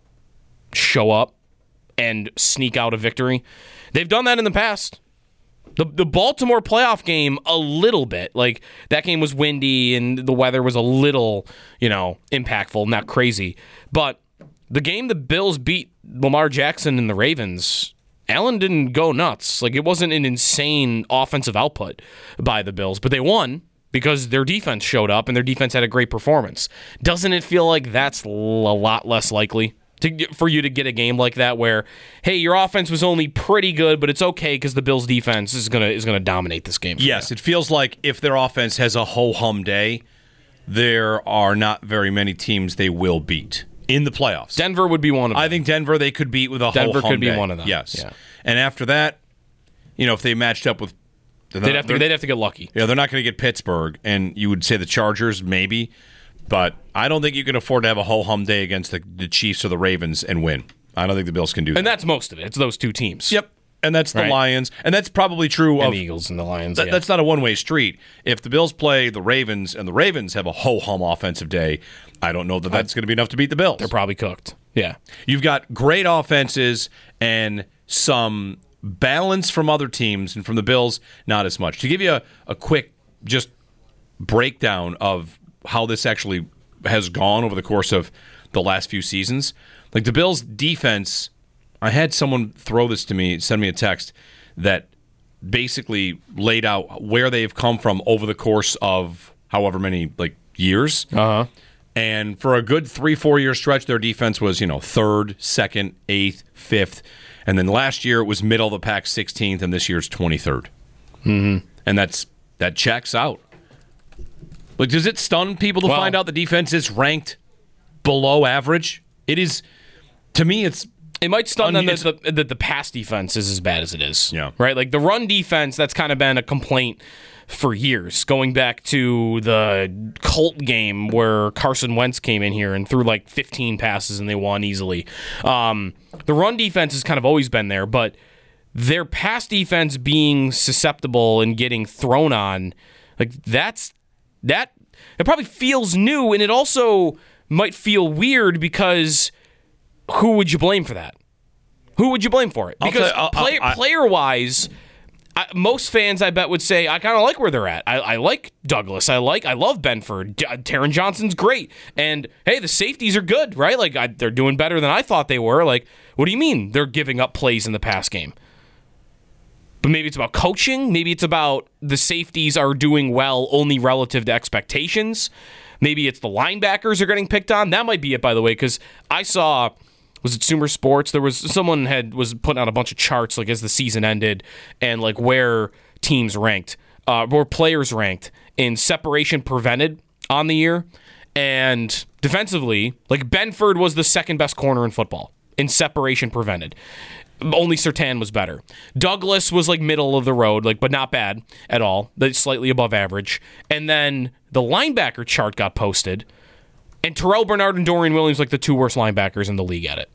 show up and sneak out a victory? They've done that in the past. The the Baltimore playoff game, a little bit. Like, that game was windy and the weather was a little, you know, impactful, not crazy. But... the game the Bills beat Lamar Jackson and the Ravens, Allen didn't go nuts. Like, it wasn't an insane offensive output by the Bills, but they won because their defense showed up and their defense had a great performance. Doesn't it feel like that's a lot less likely to, for you to get a game like that where, hey, your offense was only pretty good, but it's okay because the Bills' defense is gonna is gonna dominate this game? Yes, it feels like if their offense has a ho-hum day, there are not very many teams they will beat in the playoffs. Denver would be one of them. I think Denver they could beat with a Denver ho-hum could be day. one of them. Yes. Yeah. And after that, you know, if they matched up with... They'd have, to, they'd have to get lucky. Yeah, they're not going to get Pittsburgh, and you would say the Chargers, maybe, but I don't think you can afford to have a ho-hum day against the, the Chiefs or the Ravens and win. I don't think the Bills can do that. And that's most of it. It's those two teams. Yep. And that's the Right. Lions. And that's probably true And of... the Eagles and the Lions, That, yeah. That's not a one-way street. If the Bills play the Ravens and the Ravens have a ho-hum offensive day, I don't know that that's going to be enough to beat the Bills. They're probably cooked. Yeah. You've got great offenses and some balance from other teams, and from the Bills, not as much. To give you a, a quick just breakdown of how this actually has gone over the course of the last few seasons, like the Bills' defense, I had someone throw this to me, send me a text that basically laid out where they've come from over the course of however many like years. Uh-huh. And for a good three, four year stretch, their defense was, you know, third, second, eighth, fifth. And then last year it was middle of the pack, sixteenth, and this year's twenty-third. Mm-hmm. And that's that checks out. Like, does it stun people to well, find out the defense is ranked below average? It is, to me, it's... It might stun un- them that the, that the pass defense is as bad as it is. Yeah. Right? Like, the run defense, that's kind of been a complaint for years, going back to the Colt game where Carson Wentz came in here and threw like fifteen passes and they won easily. Um, the run defense has kind of always been there, but their pass defense being susceptible and getting thrown on, like that's that it probably feels new, and it also might feel weird because who would you blame for that? Who would you blame for it? Because I'll tell you, I'll, I'll, player wise, I, most fans, I bet, would say, I kind of like where they're at. I, I like Douglas. I like, I love Benford. D- Taron Johnson's great. And, hey, the safeties are good, right? Like, I, they're doing better than I thought they were. Like, what do you mean they're giving up plays in the pass game? But maybe it's about coaching. Maybe it's about the safeties are doing well only relative to expectations. Maybe it's the linebackers are getting picked on. That might be it, by the way, because I saw... Was it Sumer Sports? There was someone had was putting out a bunch of charts like as the season ended and like where teams ranked, uh, where players ranked in separation prevented on the year, and defensively, like Benford was the second best corner in football in separation prevented. Only Surtain was better. Douglas was like middle of the road, like but not bad at all, but slightly above average. And then the linebacker chart got posted, and Terrell Bernard and Dorian Williams like the two worst linebackers in the league at it.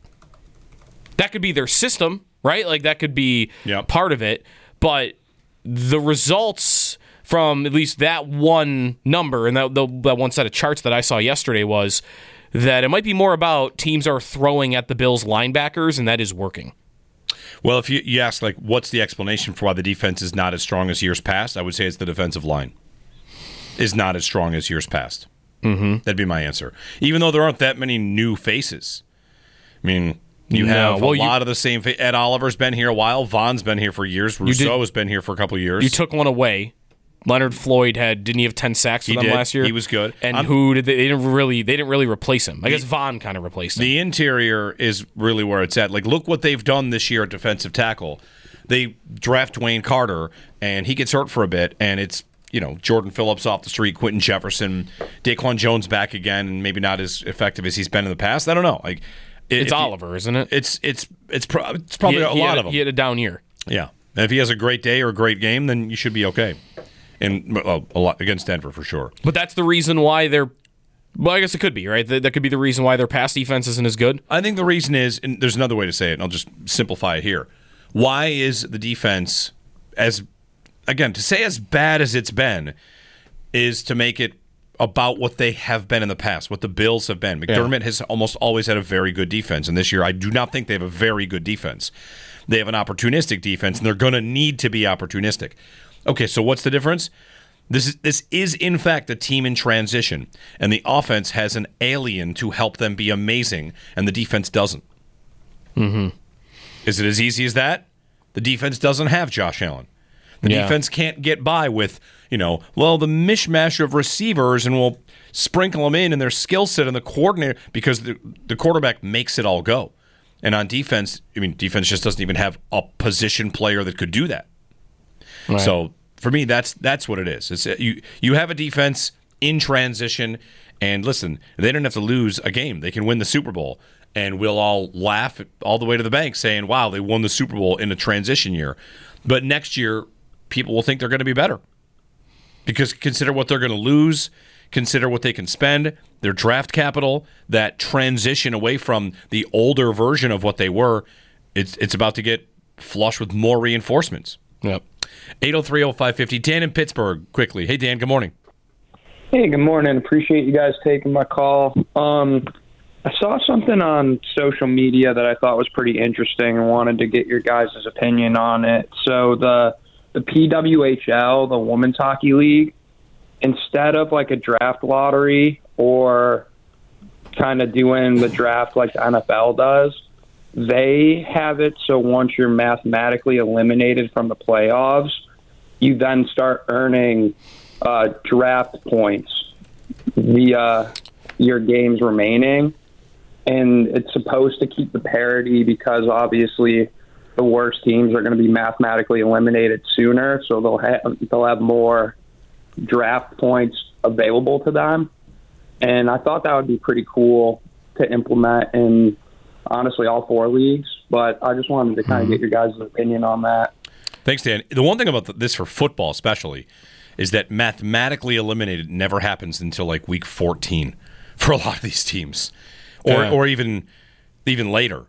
That could be their system, right? Like that could be yep. part of it. But the results from at least that one number and that, the, that one set of charts that I saw yesterday was that it might be more about teams are throwing at the Bills linebackers, and that is working. Well, if you, you ask, like, what's the explanation for why the defense is not as strong as years past, I would say it's the defensive line is not as strong as years past. Mm-hmm. That'd be my answer. Even though there aren't that many new faces. I mean... You no. have well, a lot you, of the same. Fa- Ed Oliver's been here a while. Vaughn's been here for years. Rousseau has been here for a couple of years. You took one away. Leonard Floyd had didn't he have ten sacks for he them did. last year? He was good. And I'm, who did they, they didn't really they didn't really replace him? I the, guess Vaughn kind of replaced him. The interior is really where it's at. Like look what they've done this year at defensive tackle. They draft Dwayne Carter and he gets hurt for a bit, and it's you know Jordan Phillips off the street, Quentin Jefferson, Daquan Jones back again, and maybe not as effective as he's been in the past. I don't know. Like. It, it's Oliver, you, isn't it? It's it's it's, pro- it's probably had, a lot a, of them. He had a down year. Yeah, and if he has a great day or a great game, then you should be okay. And well, a lot against Denver for sure. But that's the reason why they're. Well, I guess it could be right. That, that could be the reason why their pass defense isn't as good. I think the reason is, and there's another way to say it, and I'll just simplify it here. Why is the defense as again to say as bad as it's been is to make it about what they have been in the past, what the Bills have been. McDermott yeah. has almost always had a very good defense, and this year I do not think they have a very good defense. They have an opportunistic defense, and they're going to need to be opportunistic. Okay, so what's the difference? This is, this is, in fact, a team in transition, and the offense has an alien to help them be amazing, and the defense doesn't. Mm-hmm. Is it as easy as that? The defense doesn't have Josh Allen. The yeah. defense can't get by with, you know, well, the mishmash of receivers, and we'll sprinkle them in and their skill set and the coordinator, because the, the quarterback makes it all go. And on defense, I mean, defense just doesn't even have a position player that could do that. Right. So for me, that's that's what it is. It's you you have a defense in transition, and listen, they don't have to lose a game. They can win the Super Bowl, and we'll all laugh all the way to the bank saying, wow, they won the Super Bowl in a transition year. But next year, people will think they're going to be better. Because consider what they're going to lose, consider what they can spend, their draft capital, that transition away from the older version of what they were, it's it's about to get flush with more reinforcements. Yep. eight oh three oh five five oh. Dan in Pittsburgh, quickly. Hey, Dan, good morning. Hey, good morning. Appreciate you guys taking my call. Um, I saw something on social media that I thought was pretty interesting and wanted to get your guys' opinion on it. So the the P W H L, the Women's Hockey League, instead of like a draft lottery or kind of doing the draft like the N F L does, they have it so once you're mathematically eliminated from the playoffs, you then start earning uh, draft points via your games remaining. And it's supposed to keep the parity because obviously the worst teams are going to be mathematically eliminated sooner, so they'll have they'll have more draft points available to them. And I thought that would be pretty cool to implement in, honestly, all four leagues. But I just wanted to kind of get your guys' opinion on that. Thanks, Dan. The one thing about this for football especially is that mathematically eliminated never happens until like week fourteen for a lot of these teams, or Yeah. or even even later.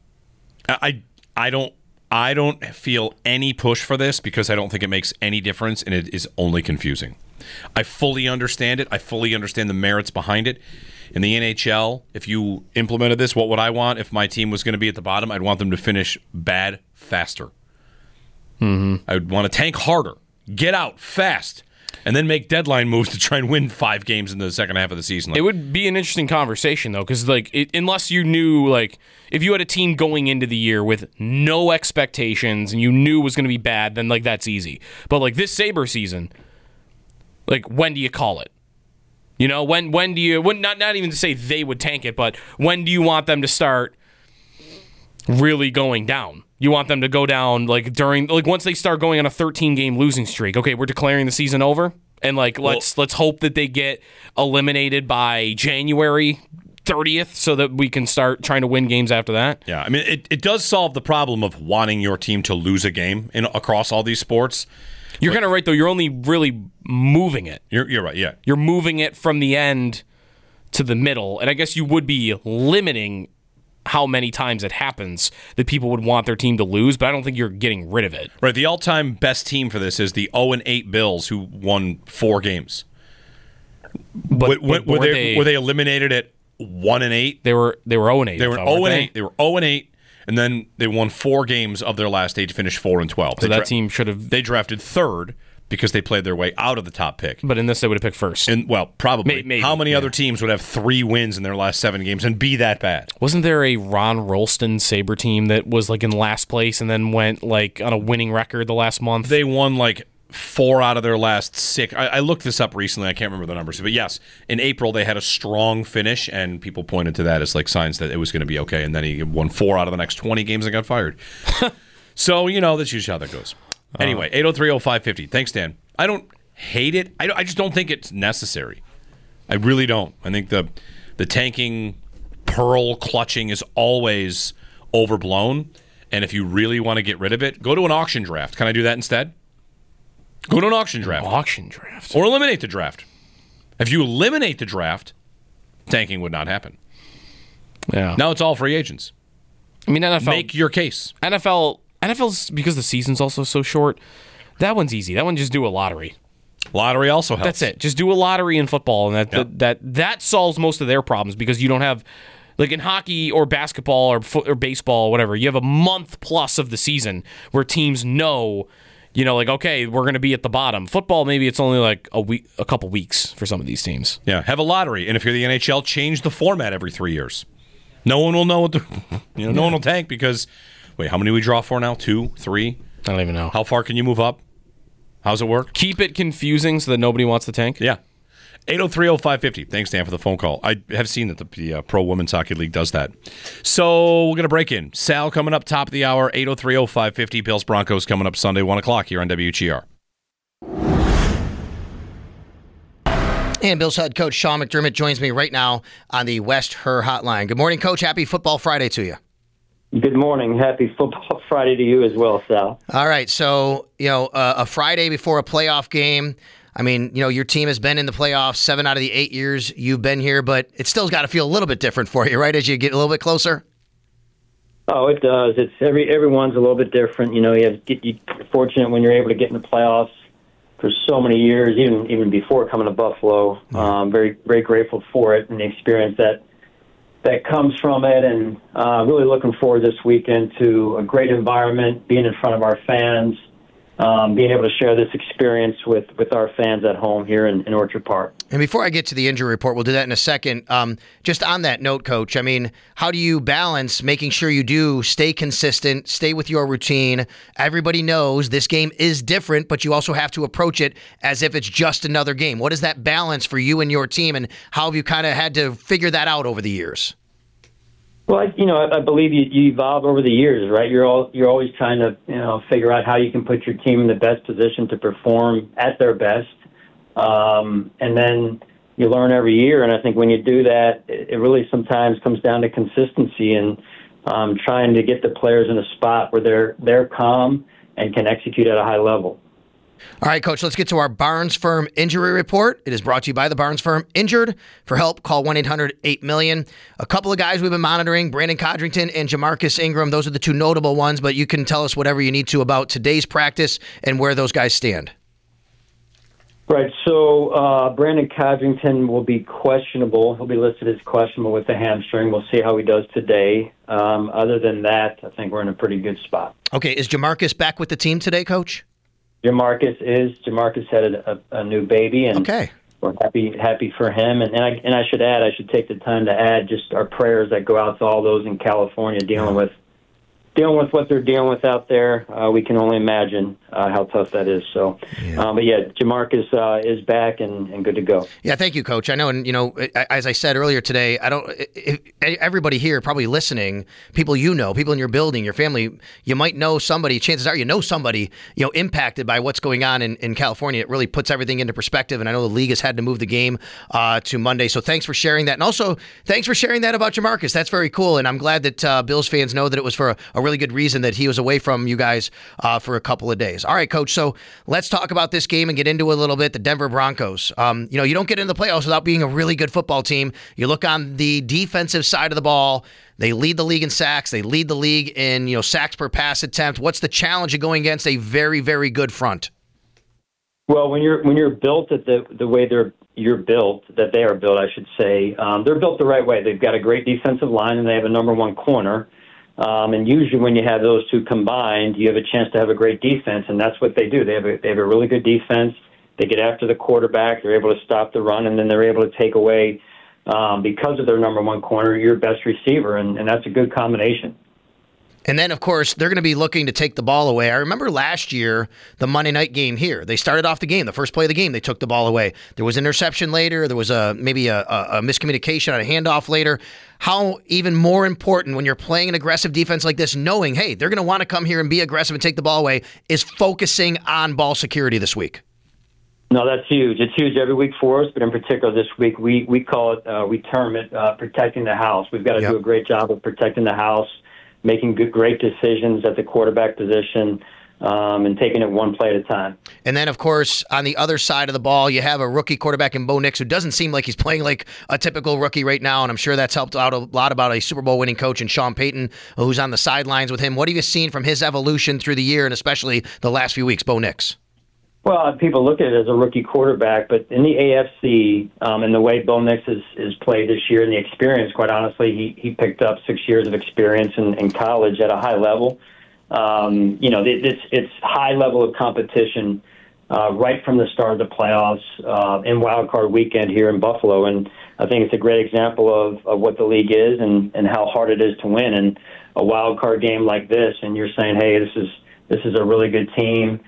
I I don't I don't feel any push for this because I don't think it makes any difference, and it is only confusing. I fully understand it. I fully understand the merits behind it. In the N H L, if you implemented this, what would I want if my team was going to be at the bottom? I'd want them to finish bad faster. Mm-hmm. I would want to tank harder, get out fast, and then make deadline moves to try and win five games in the second half of the season. It would be an interesting conversation, though, because like, it, unless you knew, like, if you had a team going into the year with no expectations and you knew it was going to be bad, then like that's easy. But like this Sabre season, like when do you call it? You know, when when do you? When not not even to say they would tank it, but when do you want them to start really going down? You want them to go down like during like once they start going on a thirteen game losing streak. Okay, we're declaring the season over, and like let's well, let's hope that they get eliminated by January thirtieth so that we can start trying to win games after that. Yeah, I mean it, it does solve the problem of wanting your team to lose a game in across all these sports. You're kind of right though. You're only really moving it. You're you're right. Yeah, you're moving it from the end to the middle, and I guess you would be limiting how many times it happens that people would want their team to lose, but I don't think you're getting rid of it. Right. The all-time best team for this is the oh and eight Bills, who won four games. But, were, but were, were they, they were they eliminated at one and eight? They were they were oh and eight. They were oh and eight. They were oh and eight, and then they won four games of their last eight to finish four and twelve. So they that dra- team should have. They drafted third because they played their way out of the top pick. But in this, they would have picked first. And well, probably. Maybe, maybe, How many yeah. other teams would have three wins in their last seven games and be that bad? Wasn't there a Ron Rolston Sabre team that was like in last place and then went like on a winning record the last month? They won like four out of their last six. I, I looked this up recently. I can't remember the numbers. But yes, in April they had a strong finish, and people pointed to that as like signs that it was going to be okay. And then he won four out of the next twenty games and got fired. So, you know, that's usually how that goes. Anyway, eight oh three oh five fifty. Thanks, Dan. I don't hate it. I, I just don't think it's necessary. I really don't. I think the the tanking, pearl clutching is always overblown. And if you really want to get rid of it, go to an auction draft. Can I do that instead? Go to an auction draft. An auction draft. Or eliminate the draft. If you eliminate the draft, tanking would not happen. Yeah. Now it's all free agents. I mean, N F L. Make your case. N F L, N F L's, because the season's also so short, that one's easy. That one, just do a lottery. Lottery also helps. That's it. Just do a lottery in football, and that Yep. that, that that solves most of their problems because you don't have, like in hockey or basketball or foot or baseball or whatever, you have a month plus of the season where teams know, you know, like, okay, we're going to be at the bottom. Football, maybe it's only like a week, a couple weeks for some of these teams. Yeah, have a lottery, and if you're the N H L, change the format every three years. No one will know what the, you know, no one will tank because, wait, how many do we draw for now? Two, three? I don't even know. How far can you move up? How's it work? Keep it confusing so that nobody wants to tank. Yeah. eight oh three oh five fifty. Thanks, Dan, for the phone call. I have seen that the, the uh, Pro Women's Hockey League does that. So we're going to break in. Sal coming up top of the hour, eight oh three oh five fifty. Bills Broncos coming up Sunday, one o'clock here on W G R. And Bills head coach Sean McDermott joins me right now on the West Her Hotline. Good morning, Coach. Happy Football Friday to you. Good morning. Happy Football Friday to you as well, Sal. All right. So, you know, uh, a Friday before a playoff game. I mean, you know, your team has been in the playoffs seven out of the eight years you've been here, but it still's got to feel a little bit different for you, right, as you get a little bit closer? Oh, it does. It's every everyone's a little bit different. You know, you have, get, you're fortunate when you're able to get in the playoffs for so many years, even even before coming to Buffalo. Um, very very grateful for it and the experience that that comes from it, and uh, really looking forward this weekend to a great environment, being in front of our fans, um, being able to share this experience with, with our fans at home here in, in Orchard Park. And before I get to the injury report, we'll do that in a second. Um, just on that note, Coach, I mean, how do you balance making sure you do stay consistent, stay with your routine? Everybody knows this game is different, but you also have to approach it as if it's just another game. What is that balance for you and your team, and how have you kind of had to figure that out over the years? Well, I, you know, I, I believe you, you evolve over the years, right? You're all you're always trying to, you know, figure out how you can put your team in the best position to perform at their best. Um, and then you learn every year. And I think when you do that, it, it really sometimes comes down to consistency and um, trying to get the players in a spot where they're they're calm and can execute at a high level. All right, Coach, let's get to our Barnes Firm injury report. It is brought to you by the Barnes Firm. Injured? For help, call one eight hundred eight million. A couple of guys we've been monitoring, Brandon Codrington and Jamarcus Ingram. Those are the two notable ones, but you can tell us whatever you need to about today's practice and where those guys stand. Right, so uh, Brandon Codrington will be questionable. He'll be listed as questionable with the hamstring. We'll see how he does today. Um, other than that, I think we're in a pretty good spot. Okay, is Jamarcus back with the team today, Coach? Jamarcus is. Jamarcus had a, a, a new baby, and okay. we're happy happy for him. And, and, I, and I should add, I should take the time to add just our prayers that go out to all those in California dealing with dealing with what they're dealing with out there. Uh, we can only imagine uh, how tough that is. So, yeah. Um, but yeah, Jamarcus uh, is back and, and good to go. Yeah, thank you, Coach. I know, and you know, as I said earlier today, I don't. If, everybody here probably listening, people you know, people in your building, your family, you might know somebody. Chances are, you know somebody, you know, impacted by what's going on in, in California. It really puts everything into perspective. And I know the league has had to move the game uh, to Monday. So thanks for sharing that, and also thanks for sharing that about Jamarcus. That's very cool, and I'm glad that uh, Bills fans know that it was for a, a really good reason that he was away from you guys uh, for a couple of days. All right, Coach, so let's talk about this game and get into it a little bit. The Denver Broncos. Um, you know, you don't get into the playoffs without being a really good football team. You look on the defensive side of the ball, they lead the league in sacks. They lead the league in, you know, sacks per pass attempt. What's the challenge of going against a very, very good front? Well, when you're when you're built at the the way they're you're built, that they are built, I should say, um, they're built the right way. They've got a great defensive line, and they have a number one corner. Um, and usually when you have those two combined, you have a chance to have a great defense, and that's what they do. They have a, they have a really good defense. They get after the quarterback. They're able to stop the run, and then they're able to take away, um, because of their number one corner, your best receiver, and, and that's a good combination. And then, of course, they're going to be looking to take the ball away. I remember last year, the Monday night game here. They started off the game, the first play of the game, they took the ball away. There was an interception later. There was a maybe a, a, a miscommunication on a handoff later. How even more important when you're playing an aggressive defense like this, knowing, hey, they're going to want to come here and be aggressive and take the ball away, is focusing on ball security this week. No, that's huge. It's huge every week for us, but in particular this week, we, we call it, uh, we term it uh, protecting the house. We've got to yep. do a great job of protecting the house, making good, great decisions at the quarterback position, um, and taking it one play at a time. And then, of course, on the other side of the ball, you have a rookie quarterback in Bo Nix who doesn't seem like he's playing like a typical rookie right now, and I'm sure that's helped out a lot about a Super Bowl winning coach in Sean Payton, who's on the sidelines with him. What have you seen from his evolution through the year, and especially the last few weeks, Bo Nix? Well, people look at it as a rookie quarterback, but in the A F C, um, and the way Bo Nix is, is played this year and the experience, quite honestly, he, he picked up six years of experience in, in college at a high level. Um, you know, it, it's, it's high level of competition uh, right from the start of the playoffs uh, in Wild Card Weekend here in Buffalo, and I think it's a great example of, of what the league is and, and how hard it is to win. And a wild card game like this, and you're saying, hey, this is this is a really good team.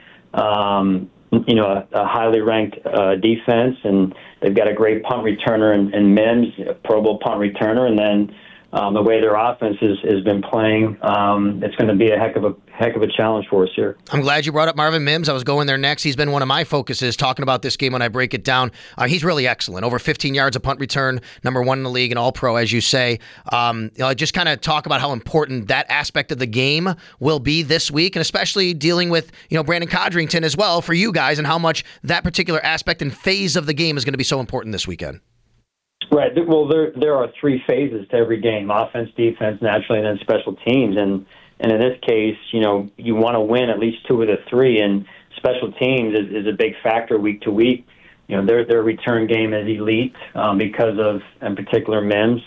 Um, you know, a, a highly ranked uh, defense, and they've got a great punt returner in, in Mims, a Pro Bowl punt returner, and then um, the way their offense has, has been playing, um, it's going to be a heck of a heck of a challenge for us here. I'm glad you brought up Marvin Mims. I was going there next. He's been one of my focuses talking about this game when I break it down. Uh, he's really excellent. Over fifteen yards of punt return, number one in the league, and all pro, as you say. Um, you know, just kind of talk about how important that aspect of the game will be this week, and especially dealing with, you know, Brandon Codrington as well for you guys, and how much that particular aspect and phase of the game is going to be so important this weekend. Right. Well, there there are three phases to every game: offense, defense, naturally, and then special teams. And and in this case, you know, you want to win at least two of the three. And special teams is, is a big factor week to week. You know, their their return game is elite um, because of, in particular, Mims.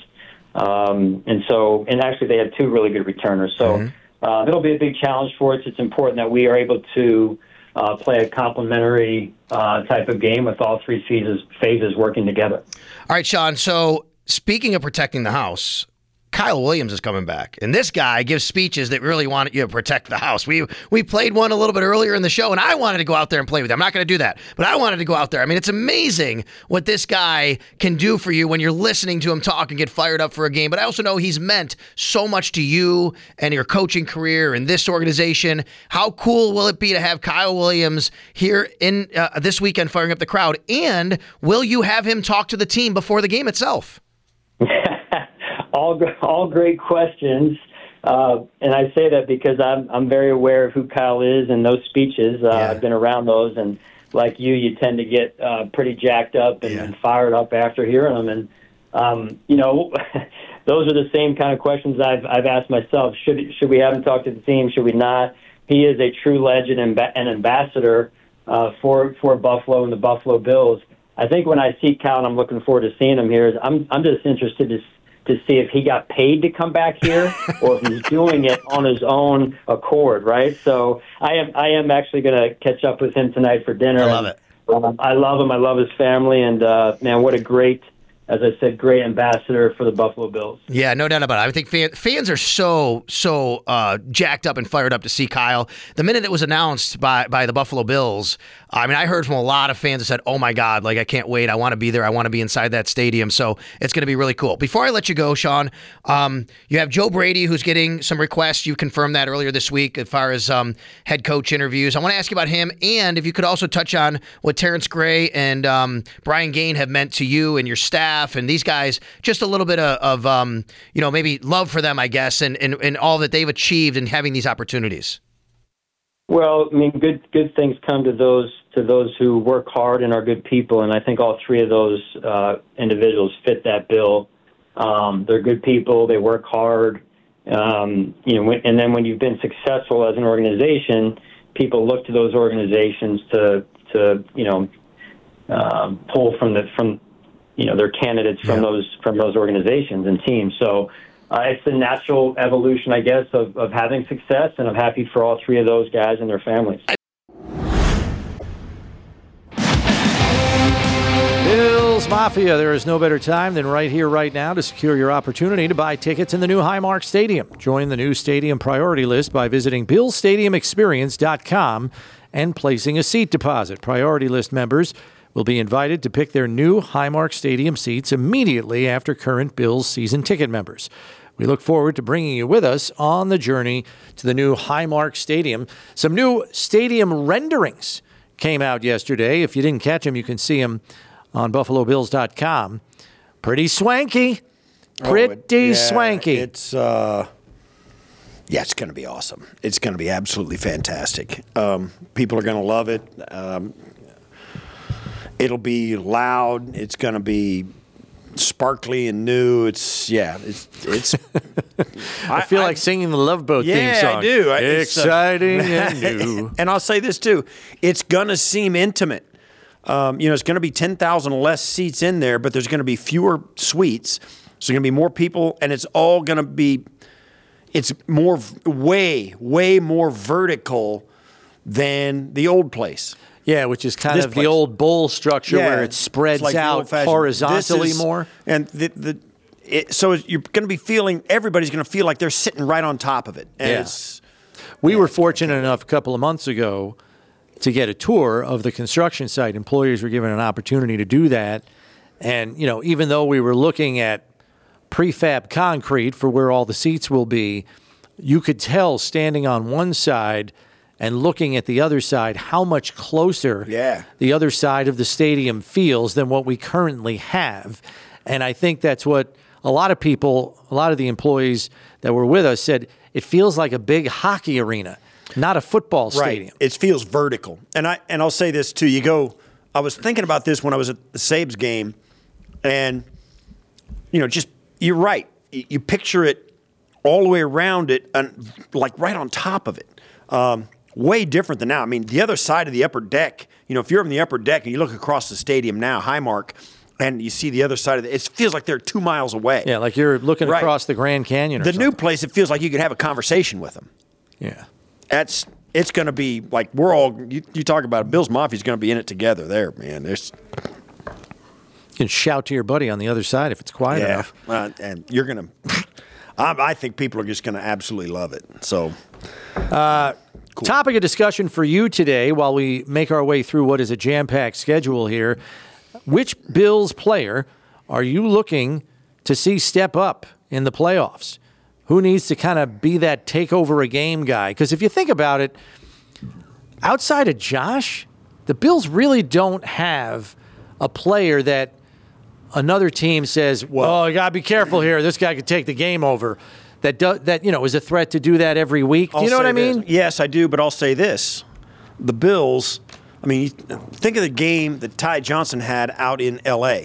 Um, and so, and actually, they have two really good returners. So mm-hmm. uh, it'll be a big challenge for us. It's important that we are able to Uh, play a complementary uh, type of game with all three phases, phases working together. All right, Sean. So speaking of protecting the house, Kyle Williams is coming back. And this guy gives speeches that really want you to protect the house. We we played one a little bit earlier in the show, and I wanted to go out there and play with him. I'm not going to do that, but I wanted to go out there. I mean, it's amazing what this guy can do for you when you're listening to him talk and get fired up for a game. But I also know he's meant so much to you and your coaching career and this organization. How cool will it be to have Kyle Williams here in uh, this weekend firing up the crowd? And will you have him talk to the team before the game itself? all all great questions. Uh, and I say that because I'm I'm very aware of who Kyle is and those speeches. Uh, yeah. I've been around those, and like you, you tend to get uh, pretty jacked up and, yeah. and fired up after hearing them. And um, you know, those are the same kind of questions I've I've asked myself. Should should we have him talk to the team? Should we not? He is a true legend and an ambassador uh, for for Buffalo and the Buffalo Bills. I think when I see Kyle, and I'm looking forward to seeing him here, is I'm I'm just interested to to see if he got paid to come back here or if he's doing it on his own accord, right? So I am I am actually going to catch up with him tonight for dinner. I love it. Um, I love him. I love his family, and uh, man, what a great, as I said, great ambassador for the Buffalo Bills. Yeah, no doubt about it. I think fan, fans are so, so uh, jacked up and fired up to see Kyle. The minute it was announced by, by the Buffalo Bills, I mean, I heard from a lot of fans that said, oh, my God, like, I can't wait. I want to be there. I want to be inside that stadium. So it's going to be really cool. Before I let you go, Sean, um, you have Joe Brady, who's getting some requests. You confirmed that earlier this week as far as um, head coach interviews. I want to ask you about him, and if you could also touch on what Terrence Gray and um, Brian Gaine have meant to you and your staff and these guys, just a little bit of, of um, you know, maybe love for them, I guess, and, and, and all that they've achieved in having these opportunities. Well, I mean, good good things come to those to those who work hard and are good people, and I think all three of those uh, individuals fit that bill. Um, they're good people. They work hard. Um, you know, when, and then when you've been successful as an organization, people look to those organizations to to you know um, pull from the from you know their candidates from yeah. those from those organizations and teams. So. Uh, it's the natural evolution, I guess, of, of having success, and I'm happy for all three of those guys and their families. Bills Mafia, there is no better time than right here, right now to secure your opportunity to buy tickets in the new Highmark Stadium. Join the new stadium priority list by visiting bills stadium experience dot com and placing a seat deposit. Priority list members will be invited to pick their new Highmark Stadium seats immediately after current Bills season ticket members. We look forward to bringing you with us on the journey to the new Highmark Stadium. Some new stadium renderings came out yesterday. If you didn't catch them, you can see them on buffalo bills dot com. Pretty swanky. Pretty oh, it, yeah, swanky. It's, uh, yeah, it's going to be awesome. It's going to be absolutely fantastic. Um, people are going to love it. Um, it'll be loud. It's going to be sparkly and new. It's yeah. It's it's. I, I feel I, like singing the Love Boat yeah, theme song. Yeah, I do. Exciting uh, and new. And I'll say this too: it's gonna seem intimate. Um, you know, it's going to be ten thousand less seats in there, but there's going to be fewer suites. So there's going to be more people, and it's all going to be. It's more, way, way more vertical than the old place. Yeah, which is kind this of place. the old bowl structure yeah, where it spreads like out horizontally is, more. And the, the it, so you're going to be feeling, everybody's going to feel like they're sitting right on top of it. And yeah. it's, we yeah, were fortunate enough a couple of months ago to get a tour of the construction site. Employees were given an opportunity to do that. And, you know, even though we were looking at prefab concrete for where all the seats will be, you could tell standing on one side and looking at the other side how much closer yeah. the other side of the stadium feels than what we currently have. And I think that's what a lot of people, a lot of the employees that were with us said, it feels like a big hockey arena, not a football stadium. Right. It feels vertical. And, I, and I'll say this, too. You go, I was thinking about this when I was at the Sabres game, and, you know, just, you're right. You picture it all the way around it, and like right on top of it. Um, way different than now. I mean, the other side of the upper deck, you know, if you're on the upper deck and you look across the stadium now, Highmark, and you see the other side of it, it feels like they're two miles away. Yeah, like you're looking right. across the Grand Canyon or The something. new place, it feels like you could have a conversation with them. Yeah. That's, it's going to be like, we're all, you, you talk about it, Bills Mafia's going to be in it together there, man. There's... You can shout to your buddy on the other side if it's quiet yeah. enough. Uh, and you're going to... I, I think people are just going to absolutely love it. So, uh, cool. Topic of discussion for you today while we make our way through what is a jam-packed schedule here. Which Bills player are you looking to see step up in the playoffs? Who needs to kind of be that take over a game guy? Because if you think about it, outside of Josh, the Bills really don't have a player that another team says, well, oh, you got to be careful here. This guy could take the game over. That, do, that you know, is a threat to do that every week. Do you I'll know what I mean? This. Yes, I do, but I'll say this. The Bills, I mean, think of the game that Ty Johnson had out in L A,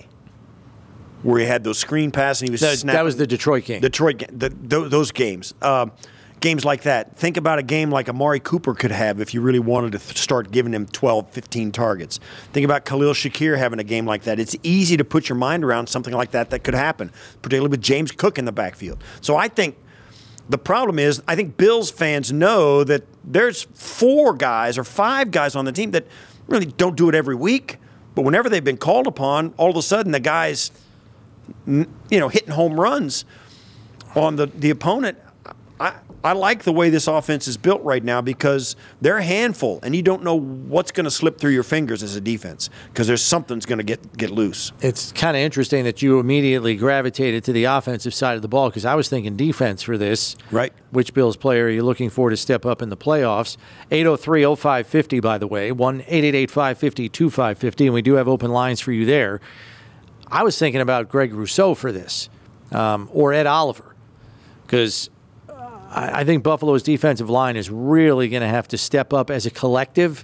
where he had those screen passes and he was the, snapping. That was the Detroit game. Detroit game. The, the, those games. Um, games like that. Think about a game like Amari Cooper could have if you really wanted to th- start giving him twelve, fifteen targets. Think about Khalil Shakir having a game like that. It's easy to put your mind around something like that that could happen, particularly with James Cook in the backfield. So I think the problem is I think Bills fans know that there's four guys or five guys on the team that really don't do it every week, but whenever they've been called upon, all of a sudden the guys – you know, hitting home runs on the, the opponent. I, I like the way this offense is built right now because they're a handful, and you don't know what's going to slip through your fingers as a defense because there's something's going to get get loose. It's kind of interesting that you immediately gravitated to the offensive side of the ball because I was thinking defense for this. Right. Which Bills player are you looking for to step up in the playoffs? eight oh three oh five five oh, by the way, one eight eight eight, five five zero, two five five zero, and we do have open lines for you there. I was thinking about Greg Rousseau for this, um, or Ed Oliver, because I, I think Buffalo's defensive line is really going to have to step up as a collective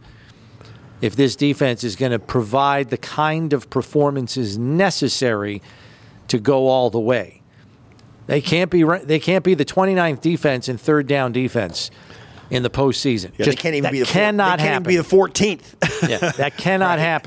if this defense is going to provide the kind of performances necessary to go all the way. They can't be they can't be the twenty-ninth defense and third down defense in the postseason. Yeah, Just, they can't even that be the cannot they can't happen. even be the fourteenth. Yeah, that cannot happen.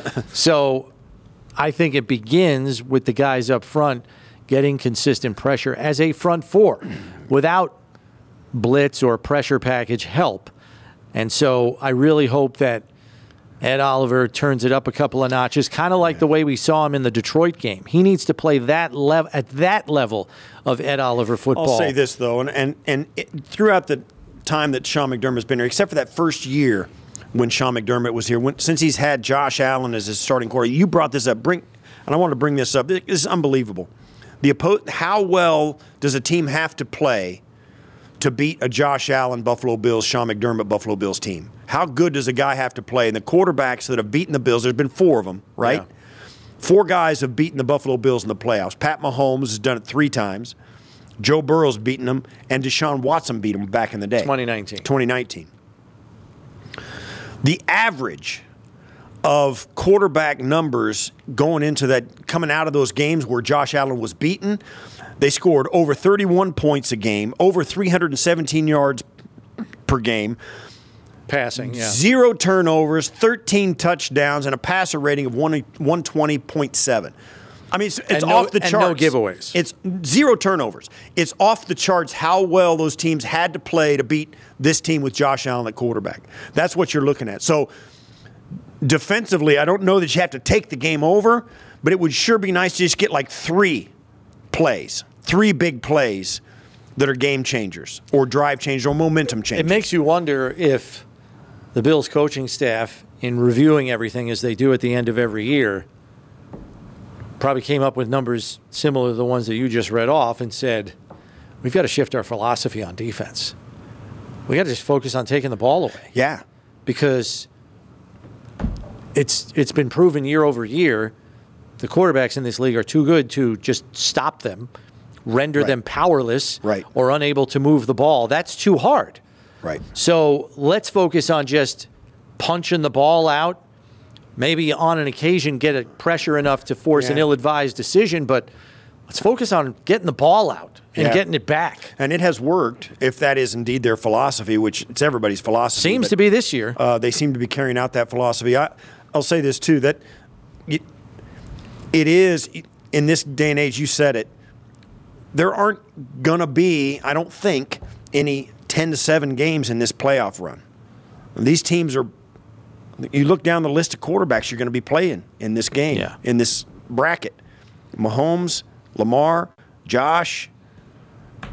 So I think it begins with the guys up front getting consistent pressure as a front four without blitz or pressure package help. And so I really hope that Ed Oliver turns it up a couple of notches, kind of like yeah. the way we saw him in the Detroit game. He needs to play that level at that level of Ed Oliver football. I'll say this, though, and, and, and it, throughout the time that Sean McDermott has been here, except for that first year when Sean McDermott was here, when, since he's had Josh Allen as his starting quarterback, you brought this up, bring, and I want to bring this up. This is unbelievable. The oppo- how well does a team have to play to beat a Josh Allen Buffalo Bills, Sean McDermott Buffalo Bills team? How good does a guy have to play? And the quarterbacks that have beaten the Bills, there's been four of them, right? Yeah. Four guys have beaten the Buffalo Bills in the playoffs. Pat Mahomes has done it three times. Joe Burrow's beaten them, and Deshaun Watson beat them back in the day. twenty nineteen. twenty nineteen. The average of quarterback numbers going into that, coming out of those games where Josh Allen was beaten, they scored over thirty-one points a game, over three hundred seventeen yards per game. Passing, yeah. Zero turnovers, thirteen touchdowns, and a passer rating of one twenty point seven. I mean, it's, it's no, off the charts. And no giveaways. It's zero turnovers. It's off the charts how well those teams had to play to beat this team with Josh Allen at quarterback. That's what you're looking at. So defensively, I don't know that you have to take the game over, but it would sure be nice to just get like three plays, three big plays that are game changers or drive changers or momentum changers. It makes you wonder if the Bills coaching staff, in reviewing everything as they do at the end of every year, probably came up with numbers similar to the ones that you just read off and said, we've got to shift our philosophy on defense. We got to just focus on taking the ball away. Yeah. Because it's it's been proven year over year, the quarterbacks in this league are too good to just stop them, render right. them powerless right. or unable to move the ball. That's too hard. Right. So let's focus on just punching the ball out. Maybe on an occasion get a pressure enough to force yeah. an ill-advised decision, but let's focus on getting the ball out and yeah. getting it back. And it has worked, if that is indeed their philosophy, which it's everybody's philosophy. Seems but, to be this year. Uh, they seem to be carrying out that philosophy. I, I'll say this, too, that it, it is, in this day and age, you said it, there aren't going to be, I don't think, any ten to seven games in this playoff run. These teams are, you look down the list of quarterbacks you're going to be playing in this game, yeah. in this bracket. Mahomes, Lamar, Josh,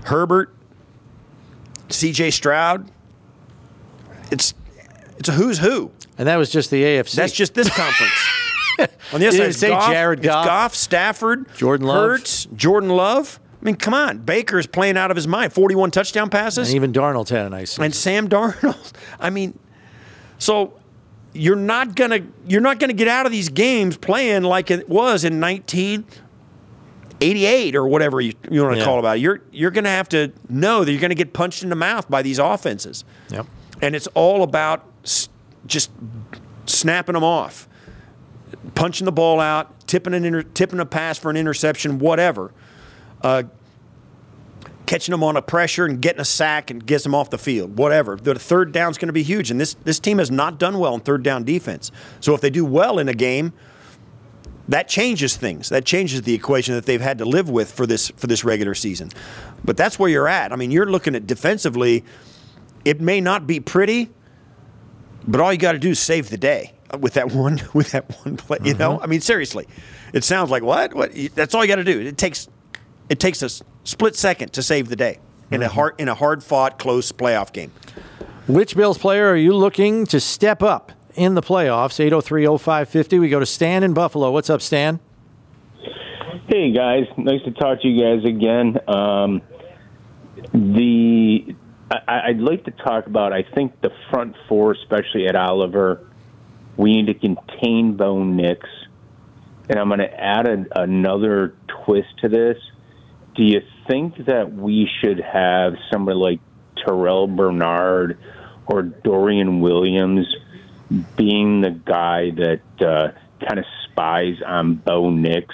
Herbert, C J Stroud. It's it's a who's who. And that was just the A F C. That's just this conference. On the other You side, didn't it's say Goff, Jared it's Goff. Goff, Stafford, Jordan Love. Hurts, Jordan Love. I mean, come on. Baker's playing out of his mind. forty-one touchdown passes. And even Darnold had a nice season. And Sam Darnold. I mean, so you're not gonna you're not gonna get out of these games playing like it was in nineteen eighty-eight or whatever you, you want to Yeah. call about it. You're you're gonna have to know that you're gonna get punched in the mouth by these offenses. Yep. And it's all about s- just snapping them off, punching the ball out, tipping an inter- tipping a pass for an interception, whatever. Uh, catching them on a pressure and getting a sack and gets them off the field, whatever. The third down's going to be huge, and this this team has not done well in third down defense. So if they do well in a game, that changes things. That changes the equation that they've had to live with for this for this regular season. But that's where you're at. I mean, you're looking at defensively. It may not be pretty, but all you got to do is save the day with that one with that one play. You know, I mean, seriously, it sounds like what? What? That's all you got to do. It takes it takes a split second to save the day in a hard in a hard fought close playoff game. Which Bills player are you looking to step up in the playoffs? eight oh three oh five fifty. We go to Stan in Buffalo. What's up, Stan? Hey, guys. Nice to talk to you guys again. Um, the I, I'd like to talk about, I think, the front four, especially at Oliver. We need to contain Bo Nix. And I'm going to add a, another twist to this. Do you think that we should have somebody like Terrell Bernard or Dorian Williams being the guy that uh, kind of spies on Bo Nix?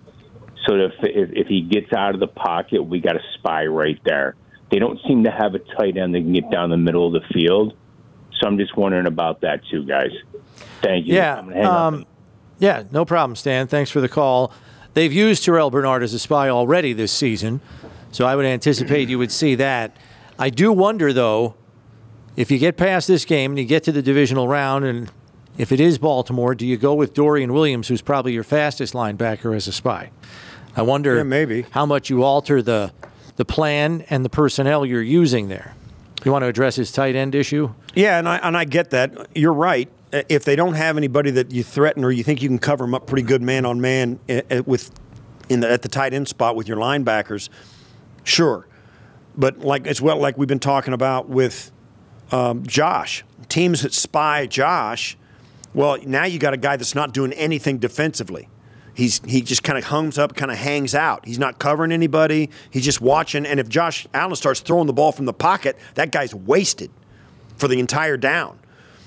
So if, if if he gets out of the pocket, we got a spy right there. They don't seem to have a tight end that can get down the middle of the field. So I'm just wondering about that too, guys. Thank you. Yeah, I'm gonna hang up. um, yeah, no problem, Stan. Thanks for the call. They've used Terrell Bernard as a spy already this season, so I would anticipate you would see that. I do wonder, though, if you get past this game and you get to the divisional round, and if it is Baltimore, do you go with Dorian Williams, who's probably your fastest linebacker, as a spy? I wonder Yeah, maybe. how much you alter the the plan and the personnel you're using there. You want to address his tight end issue? Yeah, and I and I get that. You're right. If they don't have anybody that you threaten or you think you can cover them up pretty good man on man with in the, at the tight end spot with your linebackers, sure. But like as well, like we've been talking about with um, Josh, teams that spy Josh. Well, now you got a guy that's not doing anything defensively. He's he just kind of hums up, kind of hangs out. He's not covering anybody. He's just watching. And if Josh Allen starts throwing the ball from the pocket, that guy's wasted for the entire down.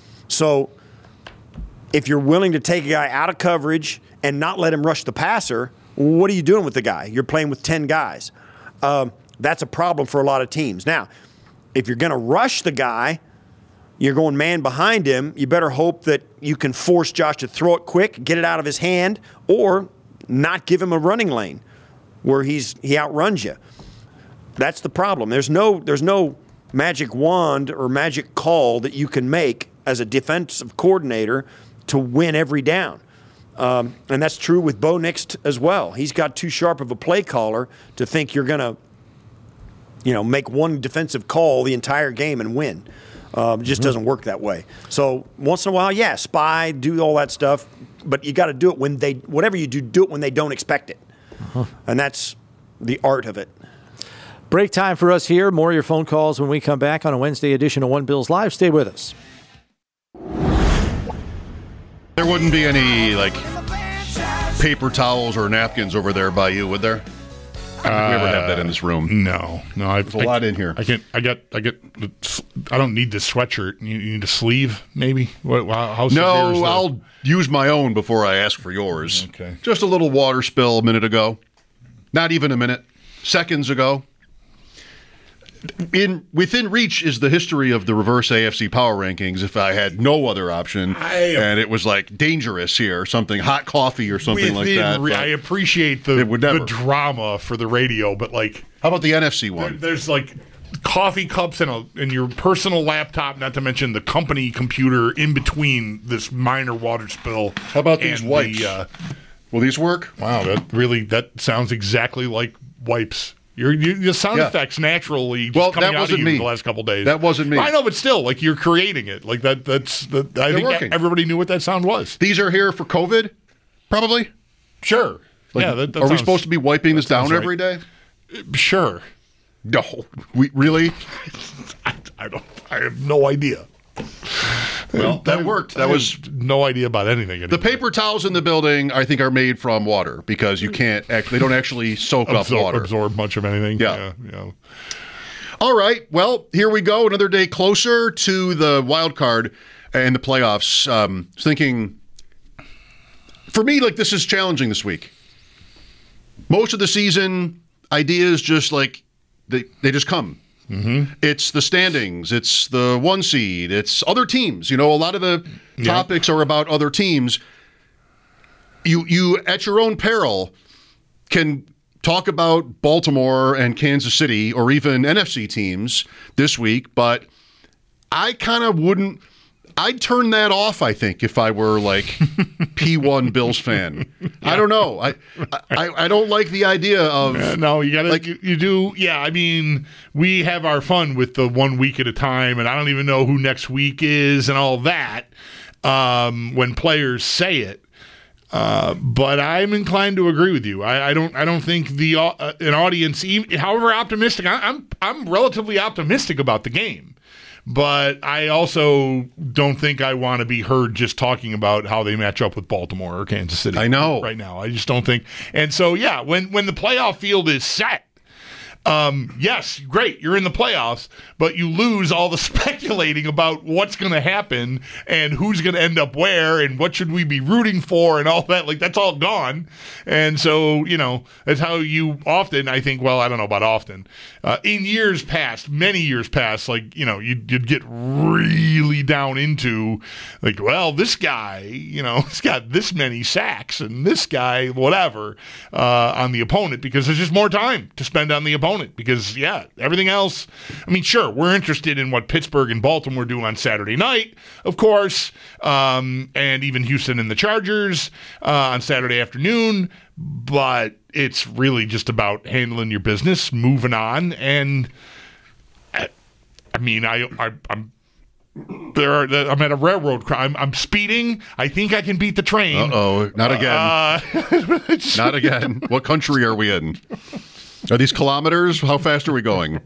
So if you're willing to take a guy out of coverage and not let him rush the passer, what are you doing with the guy? You're playing with ten guys. Um, that's a problem for a lot of teams. Now, if you're going to rush the guy, you're going man behind him, you better hope that you can force Josh to throw it quick, get it out of his hand, or not give him a running lane where he's he outruns you. That's the problem. There's no there's no magic wand or magic call that you can make as a defensive coordinator to win every down. Um, and that's true with Bo Nix t- as well. He's got too sharp of a play caller to think you're going to, you know, make one defensive call the entire game and win. Um, it just doesn't work that way. So once in a while, yeah, spy, do all that stuff, but you got to do it when they, whatever you do, do it when they don't expect it. Uh-huh. And that's the art of it. Break time for us here. More of your phone calls when we come back on a Wednesday edition of One Bills Live. Stay with us. There wouldn't be any, like, paper towels or napkins over there by you, would there? I don't think we ever have that in this room. No, no. I've, There's a I, lot in here. I get, I get, I get. I don't need the sweatshirt. You, you need a sleeve, maybe. What? How, how severe is No, that? I'll use my own before I ask for yours. Okay. Just a little water spill a minute ago. Not even a minute. Seconds ago. In within reach is the history of the reverse A F C power rankings if I had no other option I, and it was like dangerous here, something hot coffee or something like Within that. re- but I appreciate the it would never. the drama for the radio, but like, how about the N F C one? There, there's like coffee cups and a and your personal laptop, not to mention the company computer in between this minor water spill. How about these wipes? The, uh, Will these work? Wow, that really that sounds exactly like wipes. Your, your sound Yeah. effects naturally just Well, coming that out wasn't of you me. the last couple days. That wasn't me. I know, but still, like you're creating it. Like that. That's the. I They're think working. everybody knew what that sound was. These are here for COVID, probably. Sure. Like, yeah. That, that are we sounds- supposed to be wiping this down sounds right. every day? Sure. No. We really? I, I don't. I have no idea. Well, that worked. That I was have no idea about anything. the paper towels in the building. I think are made from water because you can't. Act, they don't actually soak up absorb, water. absorb much of anything. Yeah. yeah, yeah. All right. Well, here we go. Another day closer to the wild card and the playoffs. Um, I was thinking, for me, like this is challenging this week. Most of the season, ideas just like they they just come. Mm-hmm. It's the standings. It's the one seed. It's other teams. You know, a lot of the Yeah. topics are about other teams. You you at your own peril can talk about Baltimore and Kansas City or even N F C teams this week, but I kind of wouldn't. I'd turn that off, I think, if I were like P one Bills fan. Yeah. I don't know. I, I I don't like the idea of Uh, no, you gotta like you, you do. Yeah, I mean, we have our fun with the one week at a time, and I don't even know who next week is and all that. Um, when players say it. Uh, but I'm inclined to agree with you. I, I don't. I don't think the uh, an audience, even, however optimistic, I, I'm I'm relatively optimistic about the game. But I also don't think I want to be heard just talking about how they match up with Baltimore or Kansas City. I know. Right now. I just don't think. And so, yeah, when, when the playoff field is set, um, yes, great, you're in the playoffs, but you lose all the speculating about what's going to happen and who's going to end up where and what should we be rooting for and all that. Like, that's all gone. And so, you know, that's how you often, I think, well, I don't know about often, uh, in years past, many years past, like, you know, you'd, you'd get really down into, like, well, this guy, you know, he's got this many sacks and this guy, whatever, uh, on the opponent because there's just more time to spend on the opponent. Because, yeah, everything else, I mean, sure, we're interested in what Pittsburgh and Baltimore do on Saturday night, of course, um, and even Houston and the Chargers uh, on Saturday afternoon, but it's really just about handling your business, moving on, and I, I mean, I, I, I'm There are. I'm at a railroad. Cr- I'm, I'm speeding. I think I can beat the train. Uh oh, not again. Uh, not again. What country are we in? Are these kilometers? How fast are we going?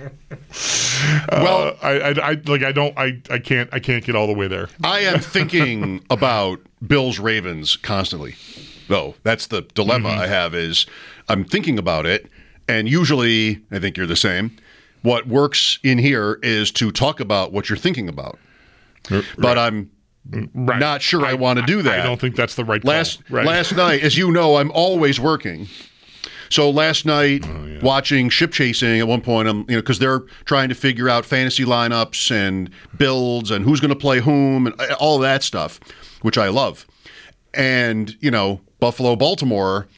well, I, I, I like. I don't. I, I can't. I can't get all the way there. I am thinking about Bills Ravens constantly, though. That's the dilemma Mm-hmm. I have. Is I'm thinking about it, and usually I think you're the same. What works in here is to talk about what you're thinking about, right. but I'm right. not sure I, I want to do that. I don't think that's the right last call. Right. Last night, as you know, I'm always working. So last night, oh, yeah. watching Ship Chasing, at one point, I'm you know because they're trying to figure out fantasy lineups and builds and who's going to play whom and all that stuff, which I love. And you know, Buffalo, Baltimore,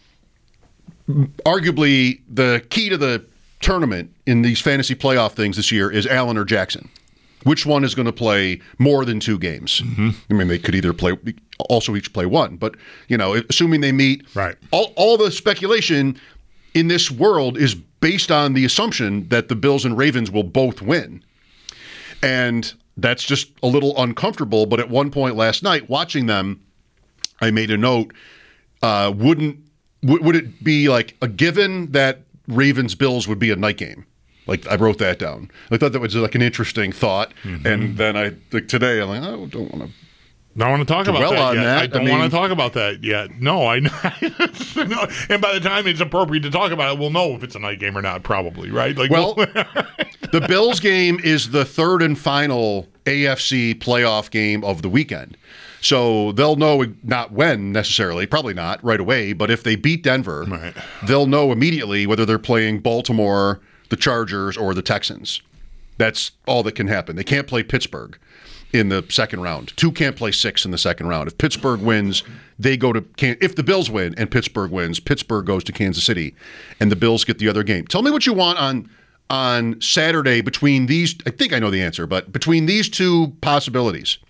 arguably the key to the tournament in these fantasy playoff things this year is Allen or Jackson. Which one is going to play more than two games? Mm-hmm. I mean, they could either play, also each play one, but you know, assuming they meet, right? All all the speculation in this world is based on the assumption that the Bills and Ravens will both win. And that's just a little uncomfortable. But at one point last night, watching them, I made a note, uh, wouldn't, w- would it be like a given that Ravens-Bills would be a night game? Like, I wrote that down. I thought that was like an interesting thought. Mm-hmm. And then I, like today, I'm like, I don't want to. Don't want to talk about well that on yet. that. I don't I mean, want to talk about that yet. No, I know. And by the time it's appropriate to talk about it, we'll know if it's a night game or not, probably, right? Like, well, the Bills game is the third and final A F C playoff game of the weekend. So they'll know not when necessarily, probably not right away, but if they beat Denver, right. they'll know immediately whether they're playing Baltimore, the Chargers, or the Texans. That's all that can happen. They can't play Pittsburgh in the second round. Two can't play six in the second round. If Pittsburgh wins, they go to – if the Bills win and Pittsburgh wins, Pittsburgh goes to Kansas City, and the Bills get the other game. Tell me what you want on on Saturday between these – I think I know the answer, but between these two possibilities.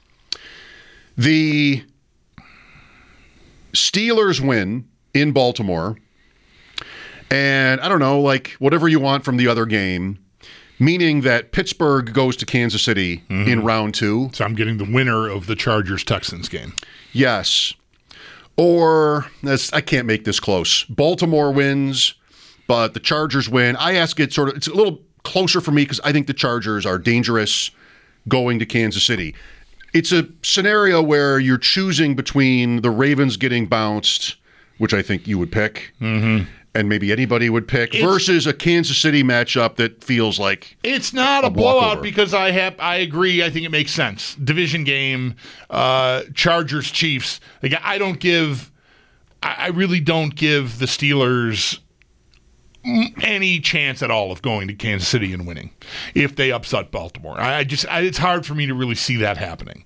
The Steelers win in Baltimore, And I don't know, like whatever you want from the other game, meaning that Pittsburgh goes to Kansas City mm-hmm. in round two. So I'm getting the winner of the Chargers-Texans game. Yes. Or, that's, I can't make this close. Baltimore wins, but the Chargers win. I ask it sort of, it's a little closer for me because I think the Chargers are dangerous going to Kansas City. It's a scenario where you're choosing between the Ravens getting bounced, which I think you would pick, mm-hmm. and maybe anybody would pick, it's, versus a Kansas City matchup that feels like it's not a, a blowout because I have I agree. I think it makes sense. Division game, uh, Chargers Chiefs. Like I don't give, I, I really don't give the Steelers any chance at all of going to Kansas City and winning if they upset Baltimore. I, I just I, it's hard for me to really see that happening,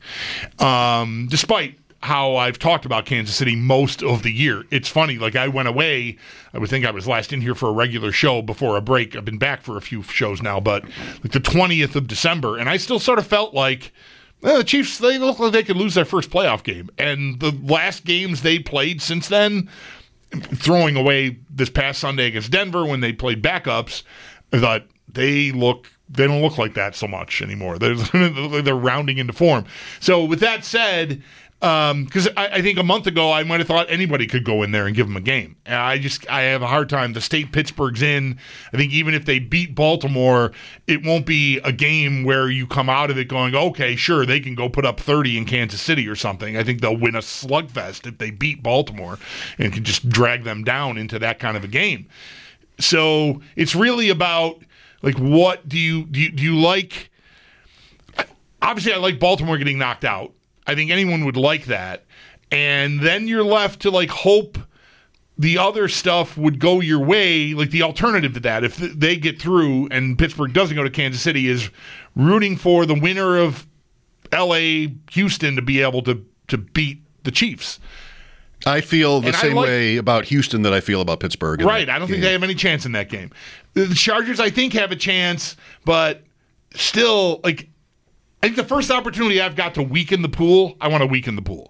um, despite how I've talked about Kansas City most of the year. It's funny, like I went away, I would think I was last in here for a regular show before a break. I've been back for a few shows now, but like the twentieth of December, and I still sort of felt like, well, the Chiefs, they look like they could lose their first playoff game. And the last games they played since then, throwing away this past Sunday against Denver when they played backups, I thought they look they don't look like that so much anymore. They're, they're rounding into form. So with that said, because um, I, I think a month ago I might have thought anybody could go in there and give them a game. And I just I have a hard time. The state Pittsburgh's in. I think even if they beat Baltimore, it won't be a game where you come out of it going, okay, sure, they can go put up thirty in Kansas City or something. I think they'll win a slugfest if they beat Baltimore and can just drag them down into that kind of a game. So it's really about like what do you do you, do you like? Obviously, I like Baltimore getting knocked out. I think anyone would like that. And then you're left to like hope the other stuff would go your way. Like the alternative to that, if they get through and Pittsburgh doesn't go to Kansas City, is rooting for the winner of L A Houston to be able to, to beat the Chiefs. I feel the and same like, way about Houston that I feel about Pittsburgh. Right. I don't game. think they have any chance in that game. The Chargers, I think, have a chance, but still, like, I think the first opportunity I've got to weaken the pool, I want to weaken the pool.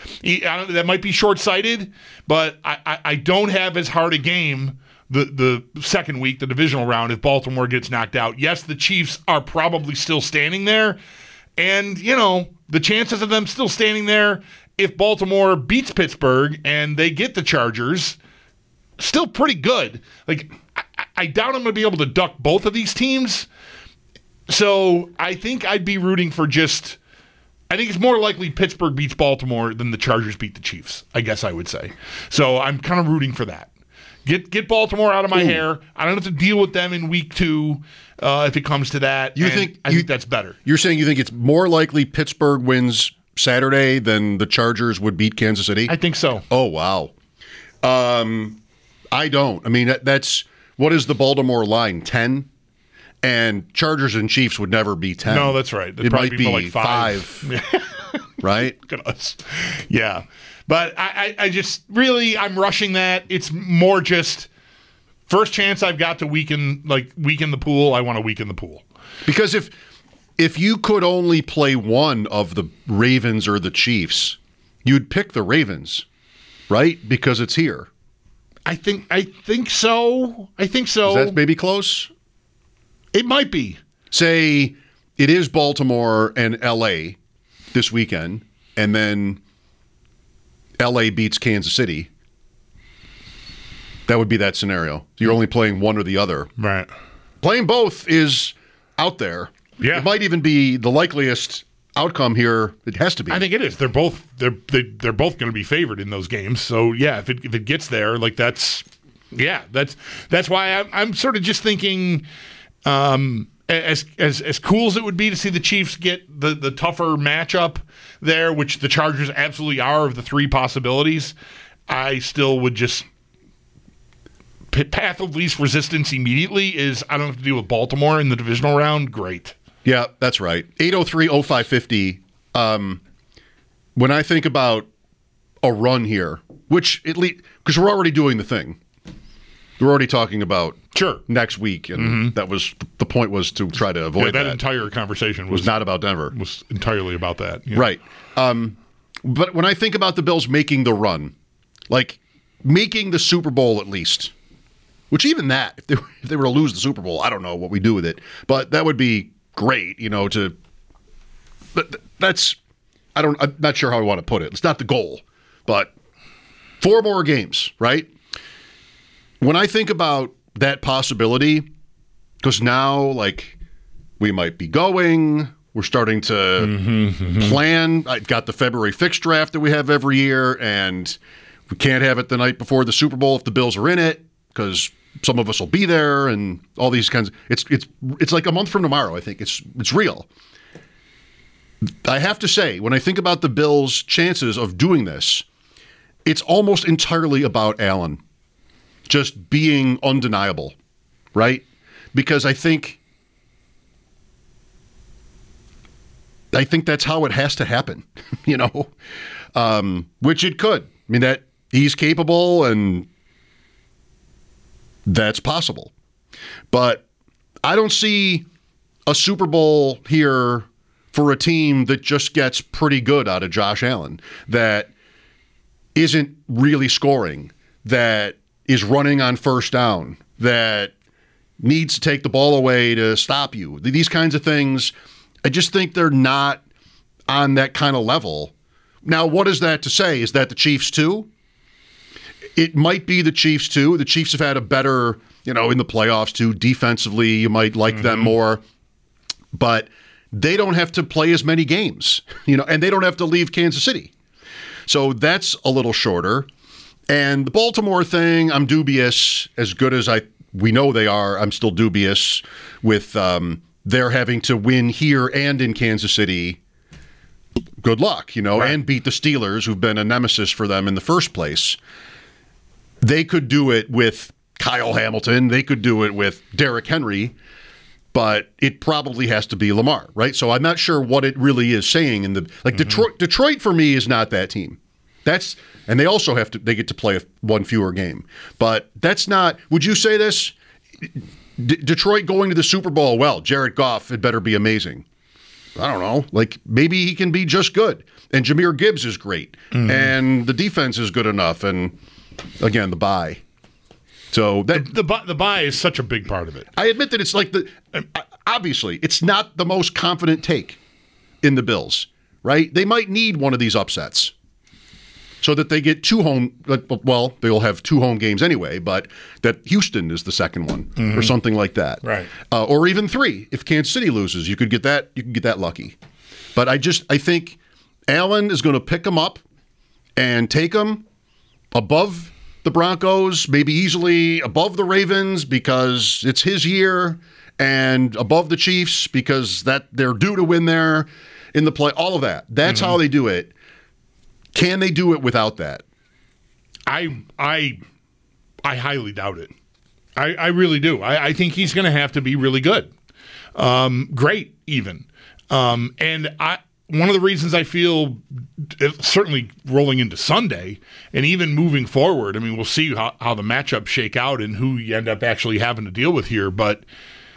I don't, that might be short-sighted, but I, I, I don't have as hard a game the, the second week, the divisional round, if Baltimore gets knocked out. Yes, the Chiefs are probably still standing there, and, you know, the chances of them still standing there if Baltimore beats Pittsburgh and they get the Chargers, still pretty good. Like, I, I doubt I'm going to be able to duck both of these teams. So I think I'd be rooting for just – I think it's more likely Pittsburgh beats Baltimore than the Chargers beat the Chiefs, I guess I would say. So I'm kind of rooting for that. Get get Baltimore out of my Ooh. hair. I don't have to deal with them in week two uh, if it comes to that. You think I you, think that's better. You're saying you think it's more likely Pittsburgh wins Saturday than the Chargers would beat Kansas City? I think so. Oh, wow. Um, I don't. I mean, that, that's – what is the Baltimore line, ten? And Chargers and Chiefs would never be ten. No, that's right. It'd it probably might be, be like five. five right? Look at us. Yeah. But I, I, I just really, I'm rushing that. It's more just first chance I've got to weaken, like, weaken the pool. I want to weaken the pool. Because if if you could only play one of the Ravens or the Chiefs, you'd pick the Ravens, right? Because it's here. I think I think so. I think so. Is that maybe close? It might be. Say it is Baltimore and L A this weekend, and then L A beats Kansas City. That would be that scenario. You're only playing one or the other. Right. Playing both is out there. Yeah. It might even be the likeliest outcome here. It has to be. I think it is. They're both they're they, they're both going to be favored in those games. So yeah, if it if it gets there, like that's yeah, that's that's why I'm I'm sort of just thinking. Um, as as as cool as it would be to see the Chiefs get the, the tougher matchup there, which the Chargers absolutely are of the three possibilities, I still would just path of least resistance immediately is I don't have to deal with Baltimore in the divisional round. Great. Yeah, that's right. eight oh three oh five fifty. Um, when I think about a run here, which at least because we're already doing the thing. We're already talking about sure next week, and mm-hmm. that was the point was to try to avoid yeah, that, that. entire conversation was, was not about Denver. Was entirely about that, yeah. Right? Um, but when I think about the Bills making the run, like making the Super Bowl at least, Which even that, if they, were, if they were to lose the Super Bowl, I don't know what we do with it. But that would be great, you know, to – but that's – I don't – I'm not sure how I want to put it. It's not the goal. But four more games, right? When I think about that possibility, because now, like, we might be going – we're starting to mm-hmm, mm-hmm. plan. I got the February fixed draft that we have every year, and we can't have it the night before the Super Bowl if the Bills are in it, because some of us will be there, and all these kinds. Of, it's it's it's like a month from tomorrow. I think it's it's real. I have to say, when I think about the Bills' chances of doing this, it's almost entirely about Allen just being undeniable, right? Because I think. I think that's how it has to happen, you know, um, which it could. I mean, that he's capable and that's possible. But I don't see a Super Bowl here for a team that just gets pretty good out of Josh Allen, that isn't really scoring, that is running on first down, that needs to take the ball away to stop you. These kinds of things. I just think they're not on that kind of level. Now, what is that to say? Is that the Chiefs too? It might be the Chiefs too. The Chiefs have had a better, you know, in the playoffs too. Defensively, you might like mm-hmm. them more. But they don't have to play as many games, you know, and they don't have to leave Kansas City. So that's a little shorter. And the Baltimore thing, I'm dubious. As good as I we know they are, I'm still dubious with um, they're having to win here and in Kansas City. Good luck, you know, right. And beat the Steelers, who've been a nemesis for them in the first place. They could do it with Kyle Hamilton. They could do it with Derrick Henry, but it probably has to be Lamar, right? So I'm not sure what it really is saying. In the like mm-hmm. Detroit, Detroit for me is not that team. That's and they also have to. They get to play a, one fewer game, but that's not. Would you say this? D- Detroit going to the Super Bowl, well, Jared Goff had better be amazing. I don't know. Like, maybe he can be just good. And Jahmyr Gibbs is great. Mm-hmm. And the defense is good enough. And, again, the bye. So that the, the, the bye is such a big part of it. I admit that it's like the – obviously, it's not the most confident take in the Bills, right? They might need one of these upsets. So that they get two home, well, they'll have two home games anyway, but that Houston is the second one mm-hmm. or something like that. Right. Uh, or even three. If Kansas City loses, you could get that, you can get that lucky. But I just, I think Allen is going to pick them up and take them above the Broncos, maybe easily above the Ravens because it's his year, and above the Chiefs because that they're due to win there in the play, all of that. That's mm-hmm. how they do it. Can they do it without that? I I I highly doubt it. I, I really do. I, I think he's going to have to be really good, um, great even. Um, and I one of the reasons I feel certainly rolling into Sunday and even moving forward. I mean, we'll see how, how the matchups shake out and who you end up actually having to deal with here, but.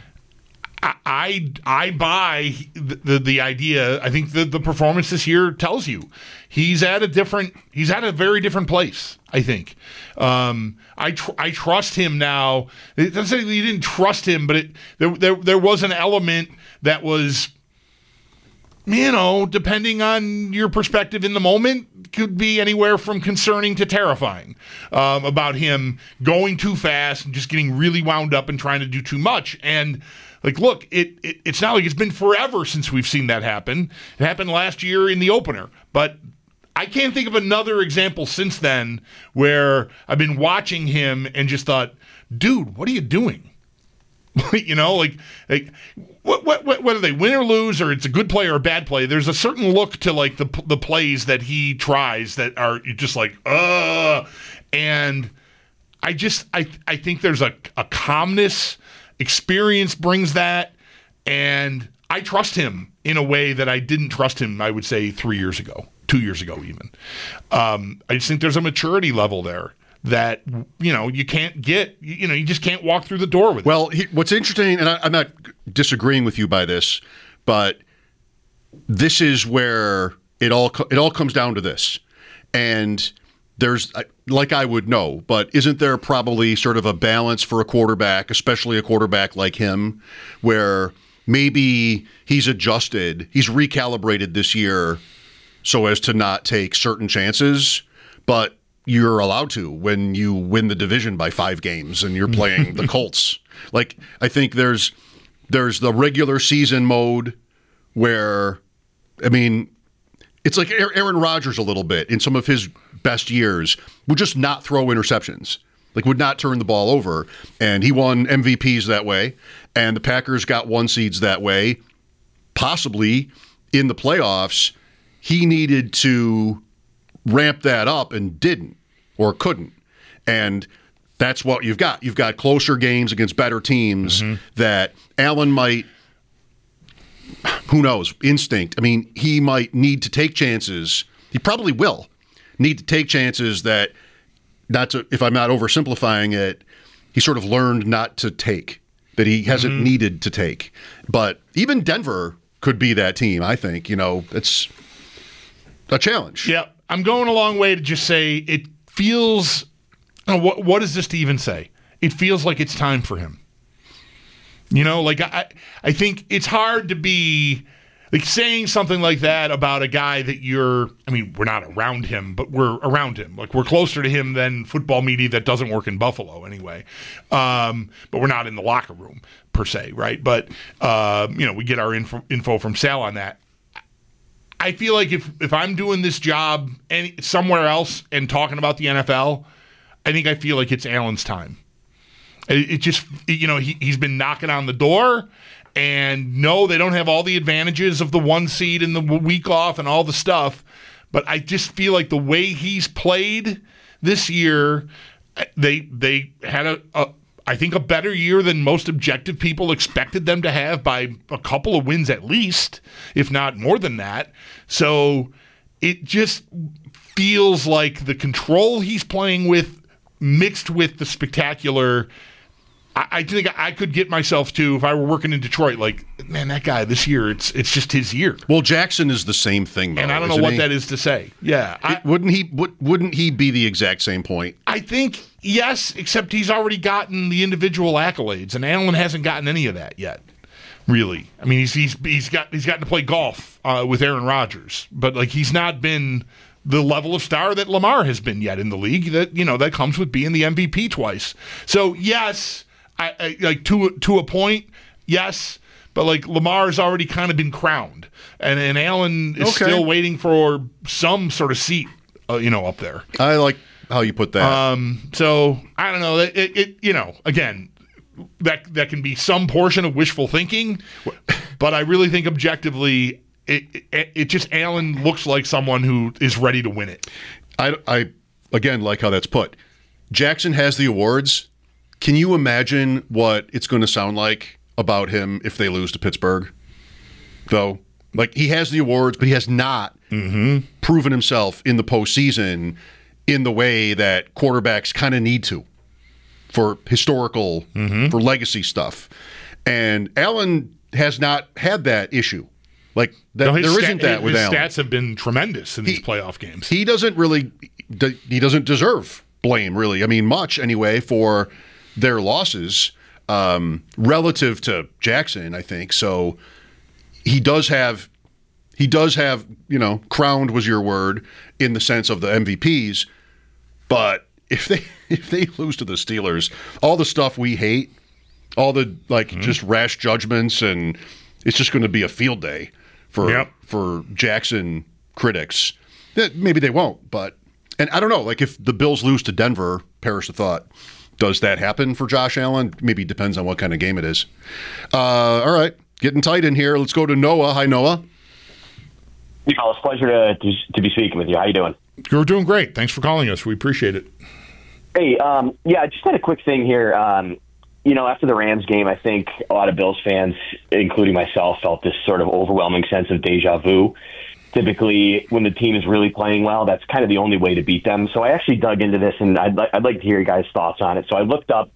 I I buy the, the the idea. I think the the performance this year tells you he's at a different. He's at a very different place. I think. Um, I tr- I trust him now. It doesn't say you didn't trust him, but it there there there was an element that was, you know, depending on your perspective in the moment, could be anywhere from concerning to terrifying um, about him going too fast and just getting really wound up and trying to do too much. And like, look, it, it it's not like it's been forever since we've seen that happen. It happened last year in the opener, but I can't think of another example since then where I've been watching him and just thought, dude, what are you doing? You know, like, like what, what, what, whether they win or lose, or it's a good play or a bad play, there's a certain look to like the the plays that he tries that are just like, uh, and I just I I think there's a a calmness. Experience brings that, and I trust him in a way that I didn't trust him, I would say, three years ago, two years ago even. Um, I just think there's a maturity level there that, you know, you can't get, you know, you just can't walk through the door with. Well, he, what's interesting, and I, I'm not disagreeing with you by this, but this is where it all it all comes down to this. And there's, like I would know, but isn't there probably sort of a balance for a quarterback, especially a quarterback like him, where maybe he's adjusted, he's recalibrated this year so as to not take certain chances, but you're allowed to when you win the division by five games and you're playing the Colts. Like, I think there's there's the regular season mode where, I mean, it's like Aaron Rodgers a little bit in some of his best years would just not throw interceptions, like would not turn the ball over. And he won M V Ps that way. And the Packers got one seeds that way. Possibly in the playoffs, he needed to ramp that up and didn't or couldn't. And that's what you've got. You've got closer games against better teams mm-hmm. that Allen might, who knows, instinct. I mean, he might need to take chances. He probably will need to take chances that, not to, if I'm not oversimplifying it, he sort of learned not to take, that he hasn't mm-hmm. needed to take. But even Denver could be that team, I think. You know, it's a challenge. Yeah, I'm going a long way to just say it feels, uh, what, what does this to even say? It feels like it's time for him. You know, like I, I think it's hard to be like saying something like that about a guy that you're, I mean, we're not around him, but we're around him. Like we're closer to him than football media that doesn't work in Buffalo anyway. Um, but we're not in the locker room per se, right? But, uh, you know, we get our info, info from Sal on that. I feel like if, if I'm doing this job any, somewhere else and talking about the N F L, I think I feel like it's Allen's time. It just, you know, he, he's been knocking on the door, and no, they don't have all the advantages of the one seed and the week off and all the stuff, but I just feel like the way he's played this year, they they had, a, a I think, a better year than most objective people expected them to have by a couple of wins at least, if not more than that. So it just feels like the control he's playing with mixed with the spectacular. I think I could get myself to, if I were working in Detroit, like, man, that guy this year, it's it's just his year. Well, Jackson is the same thing, though, and I don't know what he? that is to say. Yeah, I, it, wouldn't he? Would, wouldn't he be the exact same point? I think yes, except he's already gotten the individual accolades, and Allen hasn't gotten any of that yet. Really, I mean, he's he's he's got he's gotten to play golf uh, with Aaron Rodgers, but like he's not been the level of star that Lamar has been yet in the league. That you know that comes with being the M V P twice. So yes. I, I, like to to a point, yes, but like Lamar's already kind of been crowned, and and Allen is okay. still waiting for some sort of seat, uh, you know, up there. I like how you put that. Um, so I don't know. It, it, it you know, again, that that can be some portion of wishful thinking, but I really think objectively, it it, it just Allen looks like someone who is ready to win it. I I again like how that's put. Jackson has the awards. Can you imagine what it's going to sound like about him if they lose to Pittsburgh? Though, like, he has the awards, but he has not mm-hmm. proven himself in the postseason in the way that quarterbacks kind of need to for historical, mm-hmm. for legacy stuff. And Allen has not had that issue. Like, that, no, there stat, isn't that with his Allen. His stats have been tremendous in he, these playoff games. He doesn't really, he doesn't deserve blame, really. I mean, much anyway, for their losses um, relative to Jackson, I think. So he does have, he does have, you know, crowned was your word in the sense of the M V Ps. But if they if they lose to the Steelers, all the stuff we hate, all the like mm-hmm. just rash judgments, and it's just going to be a field day for yep. for Jackson critics. Maybe they won't, but and I don't know. Like if the Bills lose to Denver, perish the thought. Does that happen for Josh Allen? Maybe it depends on what kind of game it is. Uh, all right, getting tight in here. Let's go to Noah. Hi, Noah. Hey, Paul, it's a pleasure to, to, to be speaking with you. How you doing? You're doing great. Thanks for calling us. We appreciate it. Hey, um, yeah, I just had a quick thing here. Um, you know, after the Rams game, I think a lot of Bills fans, including myself, felt this sort of overwhelming sense of deja vu. Typically, when the team is really playing well, that's kind of the only way to beat them. So I actually dug into this, and I'd, li- I'd like to hear your guys' thoughts on it. So I looked up,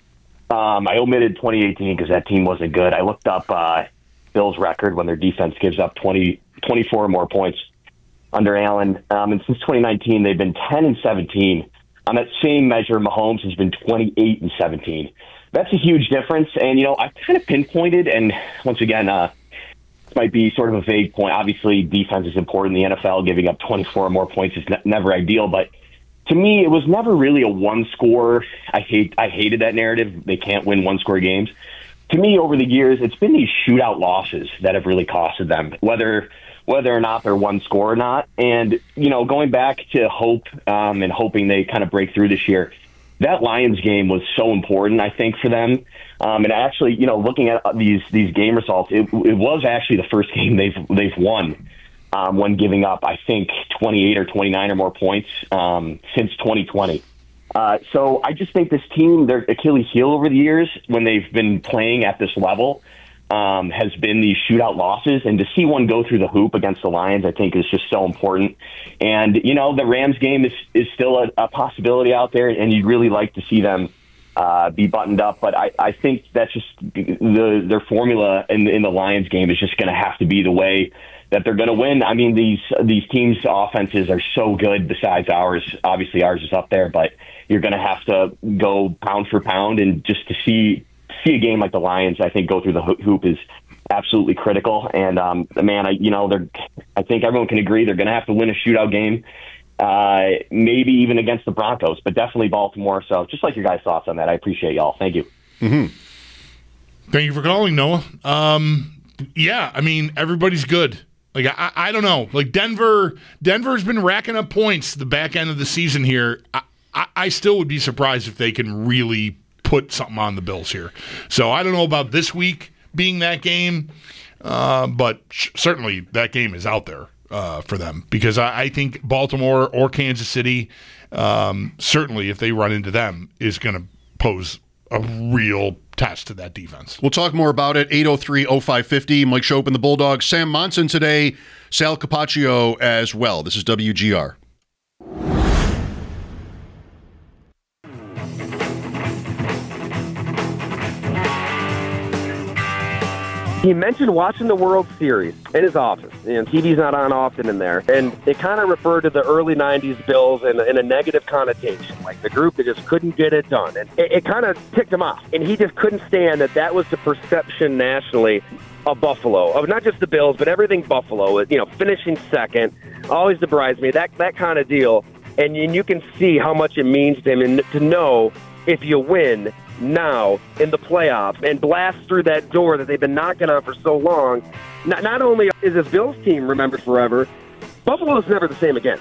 um, I omitted twenty eighteen because that team wasn't good. I looked up uh, Bills' record when their defense gives up twenty, twenty-four or more points under Allen. Um, and since twenty nineteen, they've been ten and seventeen. On that same measure, Mahomes has been twenty-eight and seventeen. That's a huge difference. And, you know, I kind of pinpointed, and once again, uh, this might be sort of a vague point. Obviously, defense is important in the N F L. Giving up twenty-four or more points is ne- never ideal. But to me, it was never really a one-score. I hate, I hated that narrative. They can't win one-score games. To me, over the years, it's been these shootout losses that have really costed them, whether whether or not they're one score or not. And, you know, going back to hope um, and hoping they kind of break through this year, that Lions game was so important, I think, for them. Um, and actually, you know, looking at these these game results, it, it was actually the first game they've they've won um, when giving up, I think, twenty-eight or twenty-nine or more points um, since twenty twenty. Uh, so I just think this team, their Achilles heel over the years when they've been playing at this level, um, has been these shootout losses. And to see one go through the hoop against the Lions, I think is just so important. And, you know, the Rams game is, is still a, a possibility out there, and you'd really like to see them uh, be buttoned up. But I, I think that's just the, their formula in, in the Lions game is just going to have to be the way that they're going to win. I mean, these these teams' offenses are so good besides ours. Obviously, ours is up there, but you're going to have to go pound for pound. And just to see see a game like the Lions, I think, go through the hoop is absolutely critical. And, um, man, I, you know, they're, I think everyone can agree they're going to have to win a shootout game, uh, maybe even against the Broncos, but definitely Baltimore. So just like your guys' thoughts on that, I appreciate y'all. Thank you. Mm-hmm. Thank you for calling, Noah. Um, yeah, I mean, everybody's good. Like, I, I don't know. Like, Denver, Denver's been racking up points the back end of the season here. I, I, I still would be surprised if they can really put something on the Bills here. So I don't know about this week being that game, uh, but sh- certainly that game is out there uh, for them because I, I think Baltimore or Kansas City, um, certainly if they run into them, is going to pose a real test to that defense. We'll talk more about it. eight oh three oh five fifty. Mike Schopp and the Bulldogs. Sam Monson today. Sal Capaccio as well. This is W G R. He mentioned watching the World Series in his office. You know, T V's not on often in there. And it kind of referred to the early nineties Bills in, in a negative connotation, like the group that just couldn't get it done. And it, it kind of ticked him off. And he just couldn't stand that that was the perception nationally of Buffalo, of not just the Bills, but everything Buffalo, you know, finishing second, always the bridesmaid, that, that kind of deal. And, and you can see how much it means to him and to know if you win now in the playoffs and blast through that door that they've been knocking on for so long. Not, not only is this Bills team remembered forever, Buffalo is never the same again.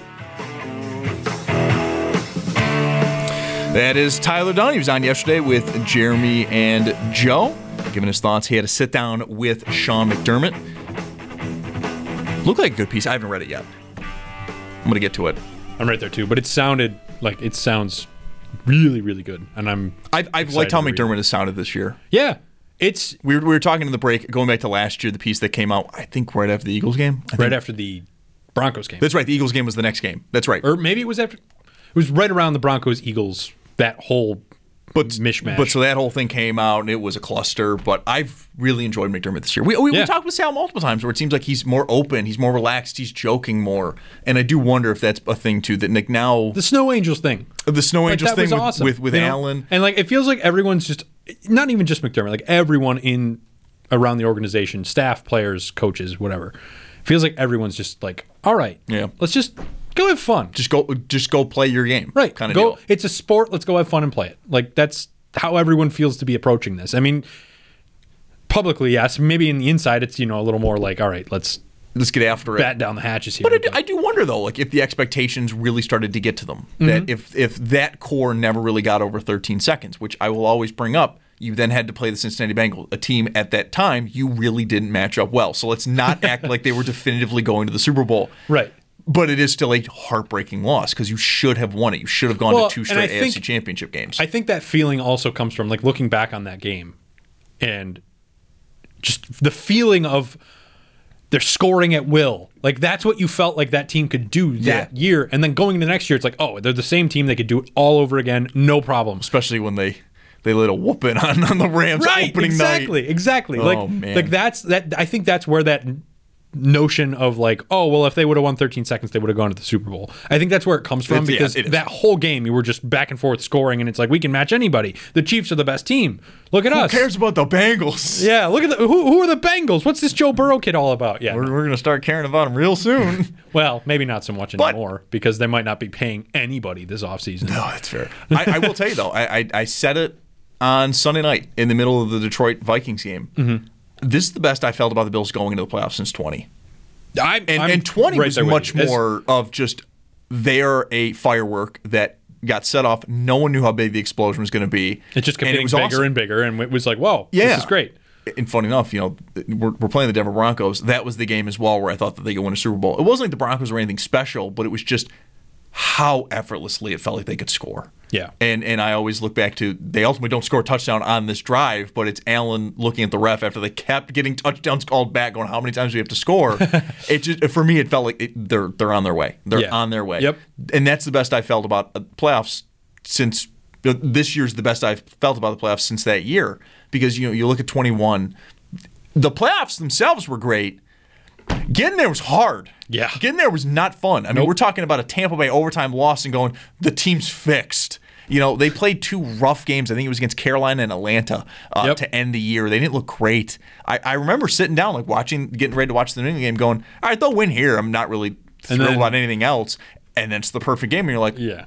That is Tyler Dunne. He was on yesterday with Jeremy and Joe, giving his thoughts. He had a sit down with Sean McDermott. Looked like a good piece. I haven't read it yet. I'm going to get to it. I'm right there too, but it sounded like it sounds really, really good, and I'm. I've, I've liked how McDermott has sounded this year. Yeah, it's. We were, we were talking in the break, going back to last year, the piece that came out, I think, right after the Eagles game. I right think. after the Broncos game. That's right. The Eagles game was the next game. That's right. Or maybe it was after. It was right around the Broncos Eagles. That whole. But mishmash. But so that whole thing came out, and it was a cluster. But I've really enjoyed McDermott this year. We we, yeah. we talked with Sal multiple times where it seems like he's more open, he's more relaxed, he's joking more, and I do wonder if that's a thing too. That Nick now the Snow Angels thing, the Snow Angels like, thing with, awesome, with with Allen, know? And like it feels like everyone's just not even just McDermott, like everyone in around the organization, staff, players, coaches, whatever. Feels like everyone's just like, all right, yeah, let's just. Go have fun. Just go, just go play your game. Right. Kind of go. deal. It's a sport. Let's go have fun and play it. Like that's how everyone feels to be approaching this. I mean, publicly, yes. Maybe in the inside, it's you know a little more like, all right, let's let's get after it, bat down the hatches here. But I do, I do wonder though, like if the expectations really started to get to them, mm-hmm. that if if that core never really got over thirteen seconds, which I will always bring up. You then had to play the Cincinnati Bengals, a team at that time you really didn't match up well. So let's not act like they were definitively going to the Super Bowl. Right. But it is still a heartbreaking loss because you should have won it. You should have gone well, to two straight think, A F C championship games. I think that feeling also comes from like looking back on that game and just the feeling of they're scoring at will. Like that's what you felt like that team could do that yeah. year. And then going into next year, it's like, oh, they're the same team. They could do it all over again. No problem. Especially when they... They lit a whooping on, on the Rams right, opening exactly, night. Exactly, exactly. Oh, like, man. like that's that. I think that's where that notion of like, oh, well, if they would have won thirteen seconds, they would have gone to the Super Bowl. I think that's where it comes from It's- yeah, because it is. that whole game, you were just back and forth scoring, and it's like, we can match anybody. The Chiefs are the best team. Look at Who us. cares about the Bengals? Yeah, look at the who, who are the Bengals? What's this Joe Burrow kid all about? Yeah, We're, we're going to start caring about them real soon. well, maybe not so much anymore because they might not be paying anybody this offseason. No, that's fair. I, I will tell you, though, I, I, I said it on Sunday night in the middle of the Detroit Vikings game. Mm-hmm. This is the best I felt about the Bills going into the playoffs since twenty. I'm, and, I'm and twenty right was there with much you. As- more of just they're a firework that got set off. No one knew how big the explosion was going to be. It just kept and getting it was bigger awesome. and bigger, and it was like, whoa, Yeah. this is great. And funny enough, you know, we're, we're playing the Denver Broncos. That was the game as well where I thought that they could win a Super Bowl. It wasn't like the Broncos were anything special, but it was just how effortlessly it felt like they could score. Yeah. And and I always look back to they ultimately don't score a touchdown on this drive, but it's Allen looking at the ref after they kept getting touchdowns called back, going, how many times do we have to score? It just for me, it felt like it, they're they're on their way. They're Yeah. on their way. Yep. And that's the best I felt about uh, playoffs since this year's the best I've felt about the playoffs since that year because you know you look at twenty-one, the playoffs themselves were great. Getting there was hard. Yeah. Getting there was not fun. I mean, Nope. we're talking about a Tampa Bay overtime loss and going, the team's fixed. You know, they played two rough games. I think it was against Carolina and Atlanta uh, Yep. to end the year. They didn't look great. I, I remember sitting down, like watching, getting ready to watch the New England game, going, all right, they'll win here. I'm not really thrilled then- about anything else. And then it's the perfect game, and you're like, Yeah.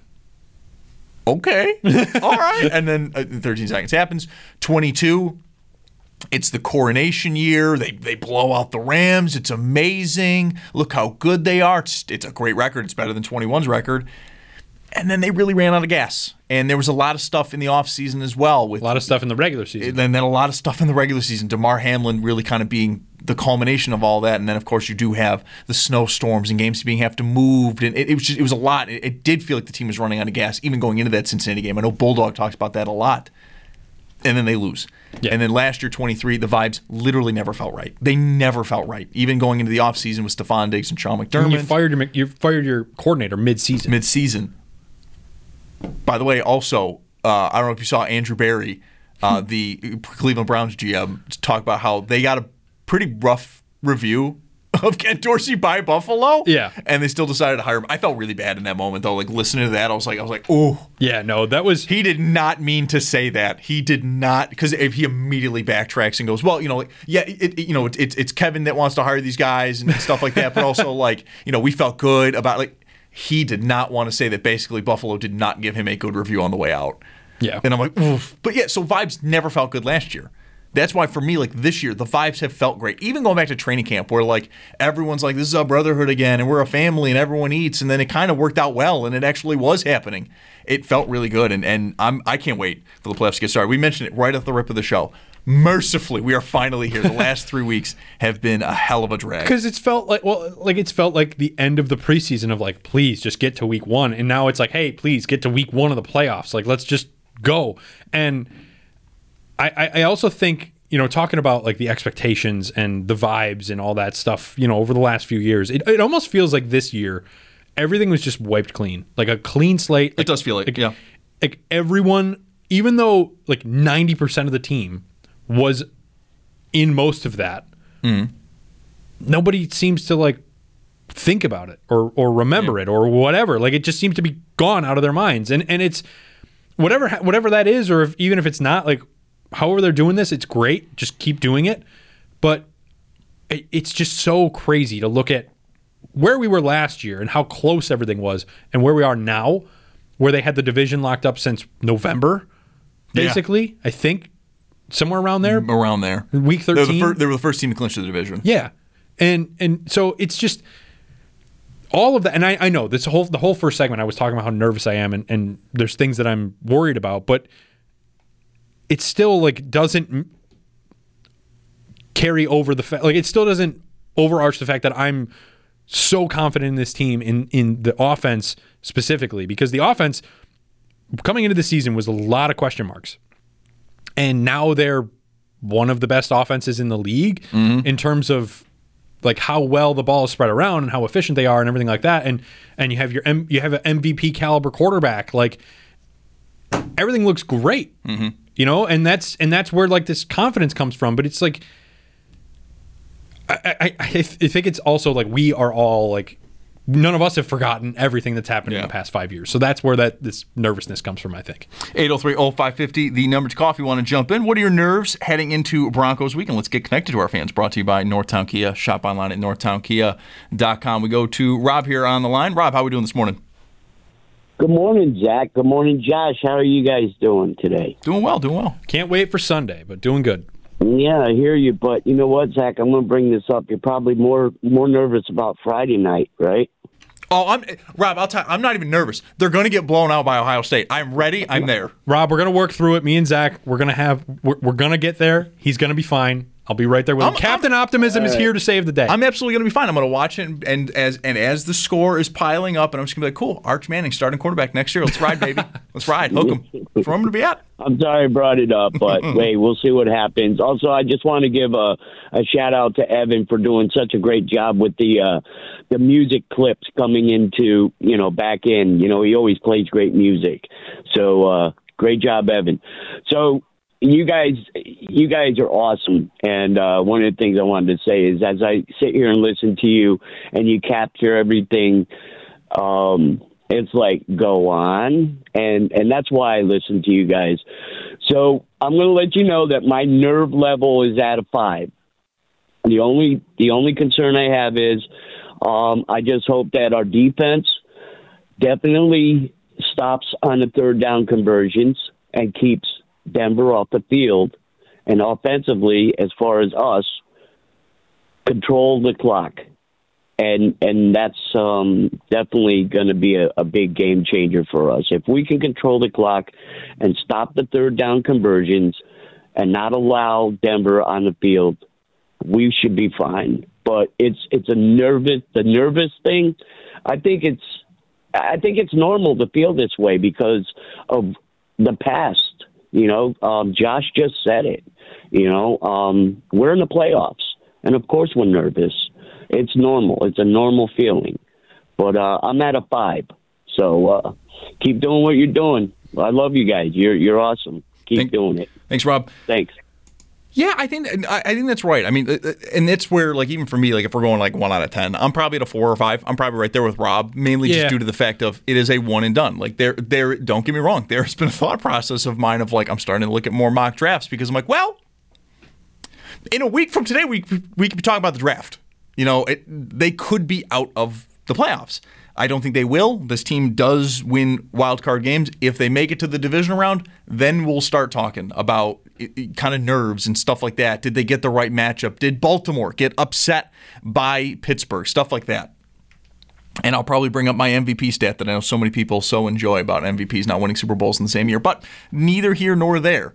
okay, all right. And then uh, thirteen seconds happens. twenty-two, it's the coronation year. They they blow out the Rams. It's amazing. Look how good they are. It's, it's a great record. It's better than twenty-one's record. And then they really ran out of gas. And there was a lot of stuff in the offseason as well. With A lot of stuff in the regular season. And then a lot of stuff in the regular season. DeMar Hamlin really kind of being the culmination of all that. And then, of course, you do have the snowstorms and games being have to move. And it, it was just, it was a lot. It, it did feel like the team was running out of gas, even going into that Cincinnati game. I know Bulldog talks about that a lot. And then they lose. Yeah. And then last year, twenty-three, the vibes literally never felt right. They never felt right. Even going into the offseason with Stephon Diggs and Sean And McDermott. you fired your you fired your coordinator mid-season. Mid-season. By the way, also, uh, I don't know if you saw Andrew Berry, uh, the Cleveland Browns G M, talk about how they got a pretty rough review of Ken Dorsey by Buffalo. Yeah. And they still decided to hire him. I felt really bad in that moment, though. Like, listening to that, I was like, I was like, oh. Yeah, no, that was... He did not mean to say that. He did not, because if he immediately backtracks and goes, well, you know, like, yeah, it, it, you know, it, it's it's Kevin that wants to hire these guys and stuff like that, but also, like, you know, we felt good about, like, he did not want to say that basically Buffalo did not give him a good review on the way out. Yeah. And I'm like, oof. But yeah, so vibes never felt good last year. That's why for me, like this year, the vibes have felt great. Even going back to training camp where like everyone's like, this is our brotherhood again and we're a family and everyone eats. And then it kind of worked out well and it actually was happening. It felt really good. And, and I'm, I can't wait for the playoffs to get started. We mentioned it right at the rip of the show. Mercifully, we are finally here. The last three weeks have been a hell of a drag. Because it's felt like well, like it's felt like the end of the preseason of like, please just get to week one, and now it's like, hey, please get to week one of the playoffs. Like, let's just go. And I, I, I also think you know talking about like the expectations and the vibes and all that stuff. You know, over the last few years, it it almost feels like this year everything was just wiped clean, like a clean slate. Like, it does feel like, like yeah, like everyone, even though like ninety percent of the team was in most of that. Mm. Nobody seems to like think about it or or remember Yeah. it or whatever. Like it just seems to be gone out of their minds. And and it's whatever whatever that is, or if, even if it's not, like however they're doing this, it's great. Just keep doing it. But it, it's just so crazy to look at where we were last year and how close everything was, and where we are now, where they had the division locked up since November, basically. Yeah. I think. Somewhere around there? Around there. Week thirteen? They were, the fir- they were the first team to clinch the division. Yeah. And and so it's just all of that. And I, I know this whole the whole first segment I was talking about how nervous I am and, and there's things that I'm worried about, but it still like doesn't carry over the fact like it still doesn't overarch the fact that I'm so confident in this team in in the offense specifically, because the offense coming into the season was a lot of question marks. And now they're one of the best offenses in the league mm-hmm. in terms of like how well the ball is spread around and how efficient they are and everything like that. And and you have your M- you have an M V P caliber quarterback. Like everything looks great, mm-hmm. you know. And that's and that's where like this confidence comes from. But it's like I, I, I think it's also like we are all like none of us have forgotten everything that's happened yeah. in the past five years. So that's where that this nervousness comes from, I think. eight oh three oh five five oh, the number to call if you want to jump in. What are your nerves heading into Broncos week? And let's get connected to our fans. Brought to you by Northtown Kia. Shop online at northtown kia dot com. We go to Rob here on the line. Rob, how are we doing this morning? Good morning, Zach. Good morning, Josh. How are you guys doing today? Doing well, doing well. Can't wait for Sunday, but doing good. Yeah, I hear you, but you know what, Zach? I'm going to bring this up. You're probably more more nervous about Friday night, right? Oh, I'm Rob. I'll tell you, I'm not even nervous. They're going to get blown out by Ohio State. I'm ready. I'm there. Rob, we're going to work through it. Me and Zach, we're going to have. We're, we're going to get there. He's going to be fine. I'll be right there with him. I'm, Captain I'm, Optimism right. is here to save the day. I'm absolutely going to be fine. I'm going to watch it, and, and as and as the score is piling up, and I'm just going to be like, cool, Arch Manning starting quarterback next year. Let's ride, baby. Let's ride. Hook him. That's where I'm going to be at. I'm sorry I brought it up, but wait, we'll see what happens. Also, I just want to give a, a shout out to Evan for doing such a great job with the uh, the music clips coming into, you know, back in. You know, he always plays great music. So uh, great job, Evan. So you guys, you guys are awesome. And uh, one of the things I wanted to say is as I sit here and listen to you and you capture everything, um, it's like, go on. And, and that's why I listen to you guys. So I'm going to let you know that my nerve level is at a five. The only, the only concern I have is um, I just hope that our defense definitely stops on the third down conversions and keeps Denver off the field, and offensively, as far as us, control the clock. And and that's um, definitely going to be a, a big game changer for us. If we can control the clock and stop the third down conversions and not allow Denver on the field, we should be fine. But it's it's a nervous the nervous thing. I think it's I think it's normal to feel this way because of the past. You know, um, Josh just said it. You know, um, we're in the playoffs, and of course we're nervous. It's normal. It's a normal feeling. But uh, I'm at a five. So uh, keep doing what you're doing. I love you guys. You're you're awesome. Keep Thank, doing it. Thanks, Rob. Thanks. Yeah, I think I think that's right. I mean, and that's where, like, even for me, like, if we're going like one out of ten, I'm probably at a four or five. I'm probably right there with Rob, mainly yeah. just due to the fact of it is a one and done. Like, there, there. Don't get me wrong. There's been a thought process of mine of like I'm starting to look at more mock drafts because I'm like, well, in a week from today, we we could be talking about the draft. You know, it, they could be out of the playoffs. I don't think they will. This team does win wild card games. If they make it to the division round, then we'll start talking about it, it, kind of nerves and stuff like that. Did they get the right matchup? Did Baltimore get upset by Pittsburgh? Stuff like that. And I'll probably bring up my M V P stat that I know so many people so enjoy about M V Ps not winning Super Bowls in the same year. But neither here nor there.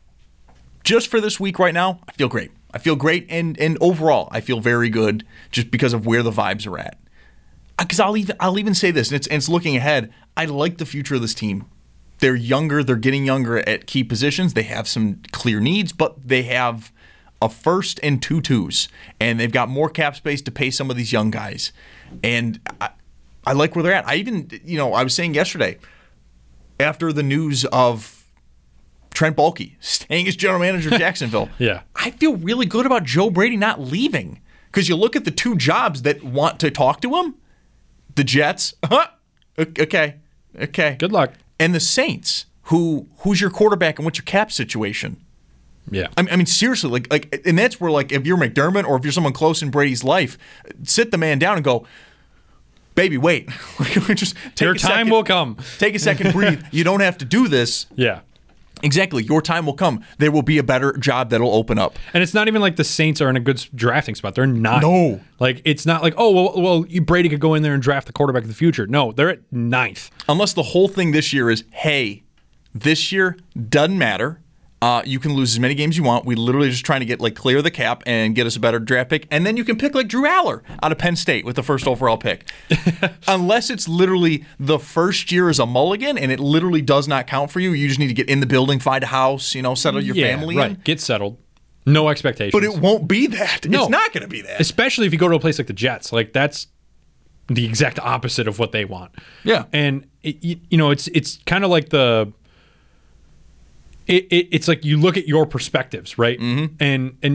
Just for this week right now, I feel great. I feel great, and and overall, I feel very good just because of where the vibes are at. Because I'll even I'll even say this, and it's and it's looking ahead. I like the future of this team. They're younger. They're getting younger at key positions. They have some clear needs, but they have a first and two twos, and they've got more cap space to pay some of these young guys. And I, I like where they're at. I even, you know, I was saying yesterday, after the news of Trent Baalke staying as general manager of Jacksonville, yeah, I feel really good about Joe Brady not leaving. Because you look at the two jobs that want to talk to him, the Jets, huh? okay, okay, good luck, and the Saints, who who's your quarterback and what's your cap situation? Yeah, I mean, I mean seriously, like like, and that's where like if you're McDermott or if you're someone close in Brady's life, sit the man down and go, baby, wait, just take your a time second, will come. Take a second, breathe. You don't have to do this. Yeah. Exactly. Your time will come. There will be a better job that'll open up. And it's not even like the Saints are in a good drafting spot. They're not. No. Like, it's not like, oh, well, well, Brady could go in there and draft the quarterback of the future. No, they're at ninth. Unless the whole thing this year is, hey, this year doesn't matter. Uh, you can lose as many games you want. We literally just trying to get like clear the cap and get us a better draft pick, and then you can pick like Drew Aller out of Penn State with the first overall pick. Unless it's literally the first year as a mulligan, and it literally does not count for you. You just need to get in the building, find a house, you know, settle your yeah, family right. in. Get settled. No expectations. But it won't be that. No. It's not going to be that. Especially if you go to a place like the Jets. Like that's the exact opposite of what they want. Yeah. And it, you know, it's it's kind of like the. It, it, it's like you look at your perspectives, right? Mm-hmm. And and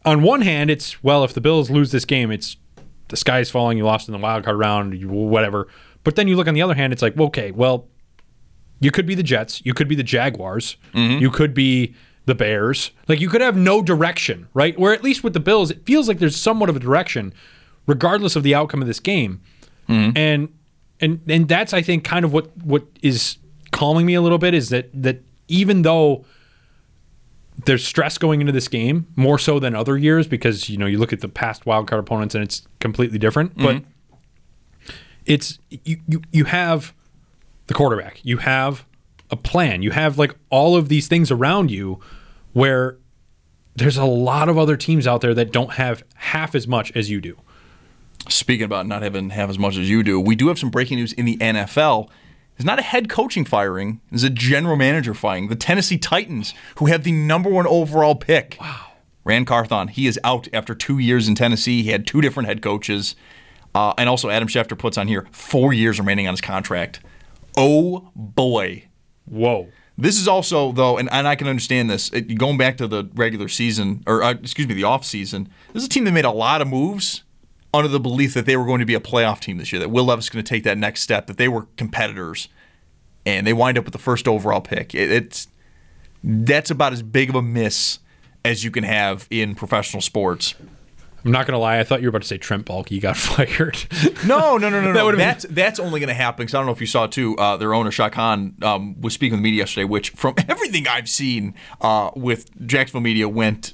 on one hand, it's, well, if the Bills lose this game, it's the sky's falling, you lost in the wild card round, you, whatever. But then you look on the other hand, it's like, well, okay, well, you could be the Jets, you could be the Jaguars, Mm-hmm. you could be the Bears. Like, you could have no direction, right? Where at least with the Bills, it feels like there's somewhat of a direction, regardless of the outcome of this game. Mm-hmm. And and and that's, I think, kind of what what is calming me a little bit, is that that even though there's stress going into this game, more so than other years, because, you know, you look at the past wildcard opponents and it's completely different. Mm-hmm. But it's you, you you have the quarterback, you have a plan, you have like all of these things around you, where there's a lot of other teams out there that don't have half as much as you do. Speaking about not having half as much as you do, we do have some breaking news in the N F L. It's not a head coaching firing. It's a general manager firing. The Tennessee Titans, who have the number one overall pick. Wow. Ran Carthon, he is out after two years in Tennessee. He had two different head coaches. Uh, and also Adam Schefter puts on here, four years remaining on his contract. Oh, boy. Whoa. This is also, though, and, and I can understand this, it, going back to the regular season, or uh, excuse me, the offseason, this is a team that made a lot of moves under the belief that they were going to be a playoff team this year, that Will Levis is going to take that next step, that they were competitors, and they wind up with the first overall pick. It, it's that's about as big of a miss as you can have in professional sports. I'm not going to lie, I thought you were about to say Trent Baalke got fired. No, no, no, no, That no. would've been- That's that's only going to happen because I don't know if you saw too. Uh, their owner Shaq Khan um, was speaking with the media yesterday, which from everything I've seen uh, with Jacksonville media went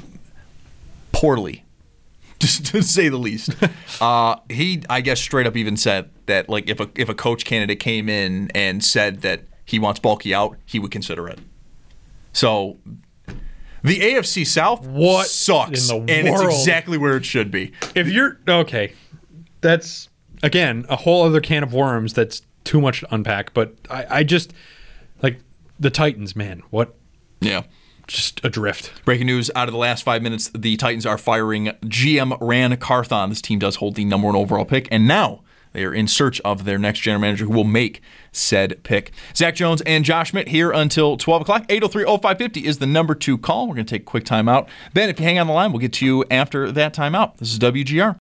poorly, just to say the least. uh, he, I guess, straight up even said that like if a if a coach candidate came in and said that he wants Baalke out, he would consider it. So the A F C South What sucks, in the and world? it's exactly where it should be. If you're okay, that's again a whole other can of worms that's too much to unpack. But I, I just like the Titans, man. What? Yeah, just adrift. Breaking news out of the last five minutes: the Titans are firing G M Ran Carthon. This team does hold the number one overall pick, and now they are in search of their next general manager who will make said pick. Zach Jones and Josh Schmidt here until twelve o'clock. eight oh three oh five five oh is the number to call. We're going to take a quick timeout. Ben, if you hang on the line, we'll get to you after that timeout. This is W G R.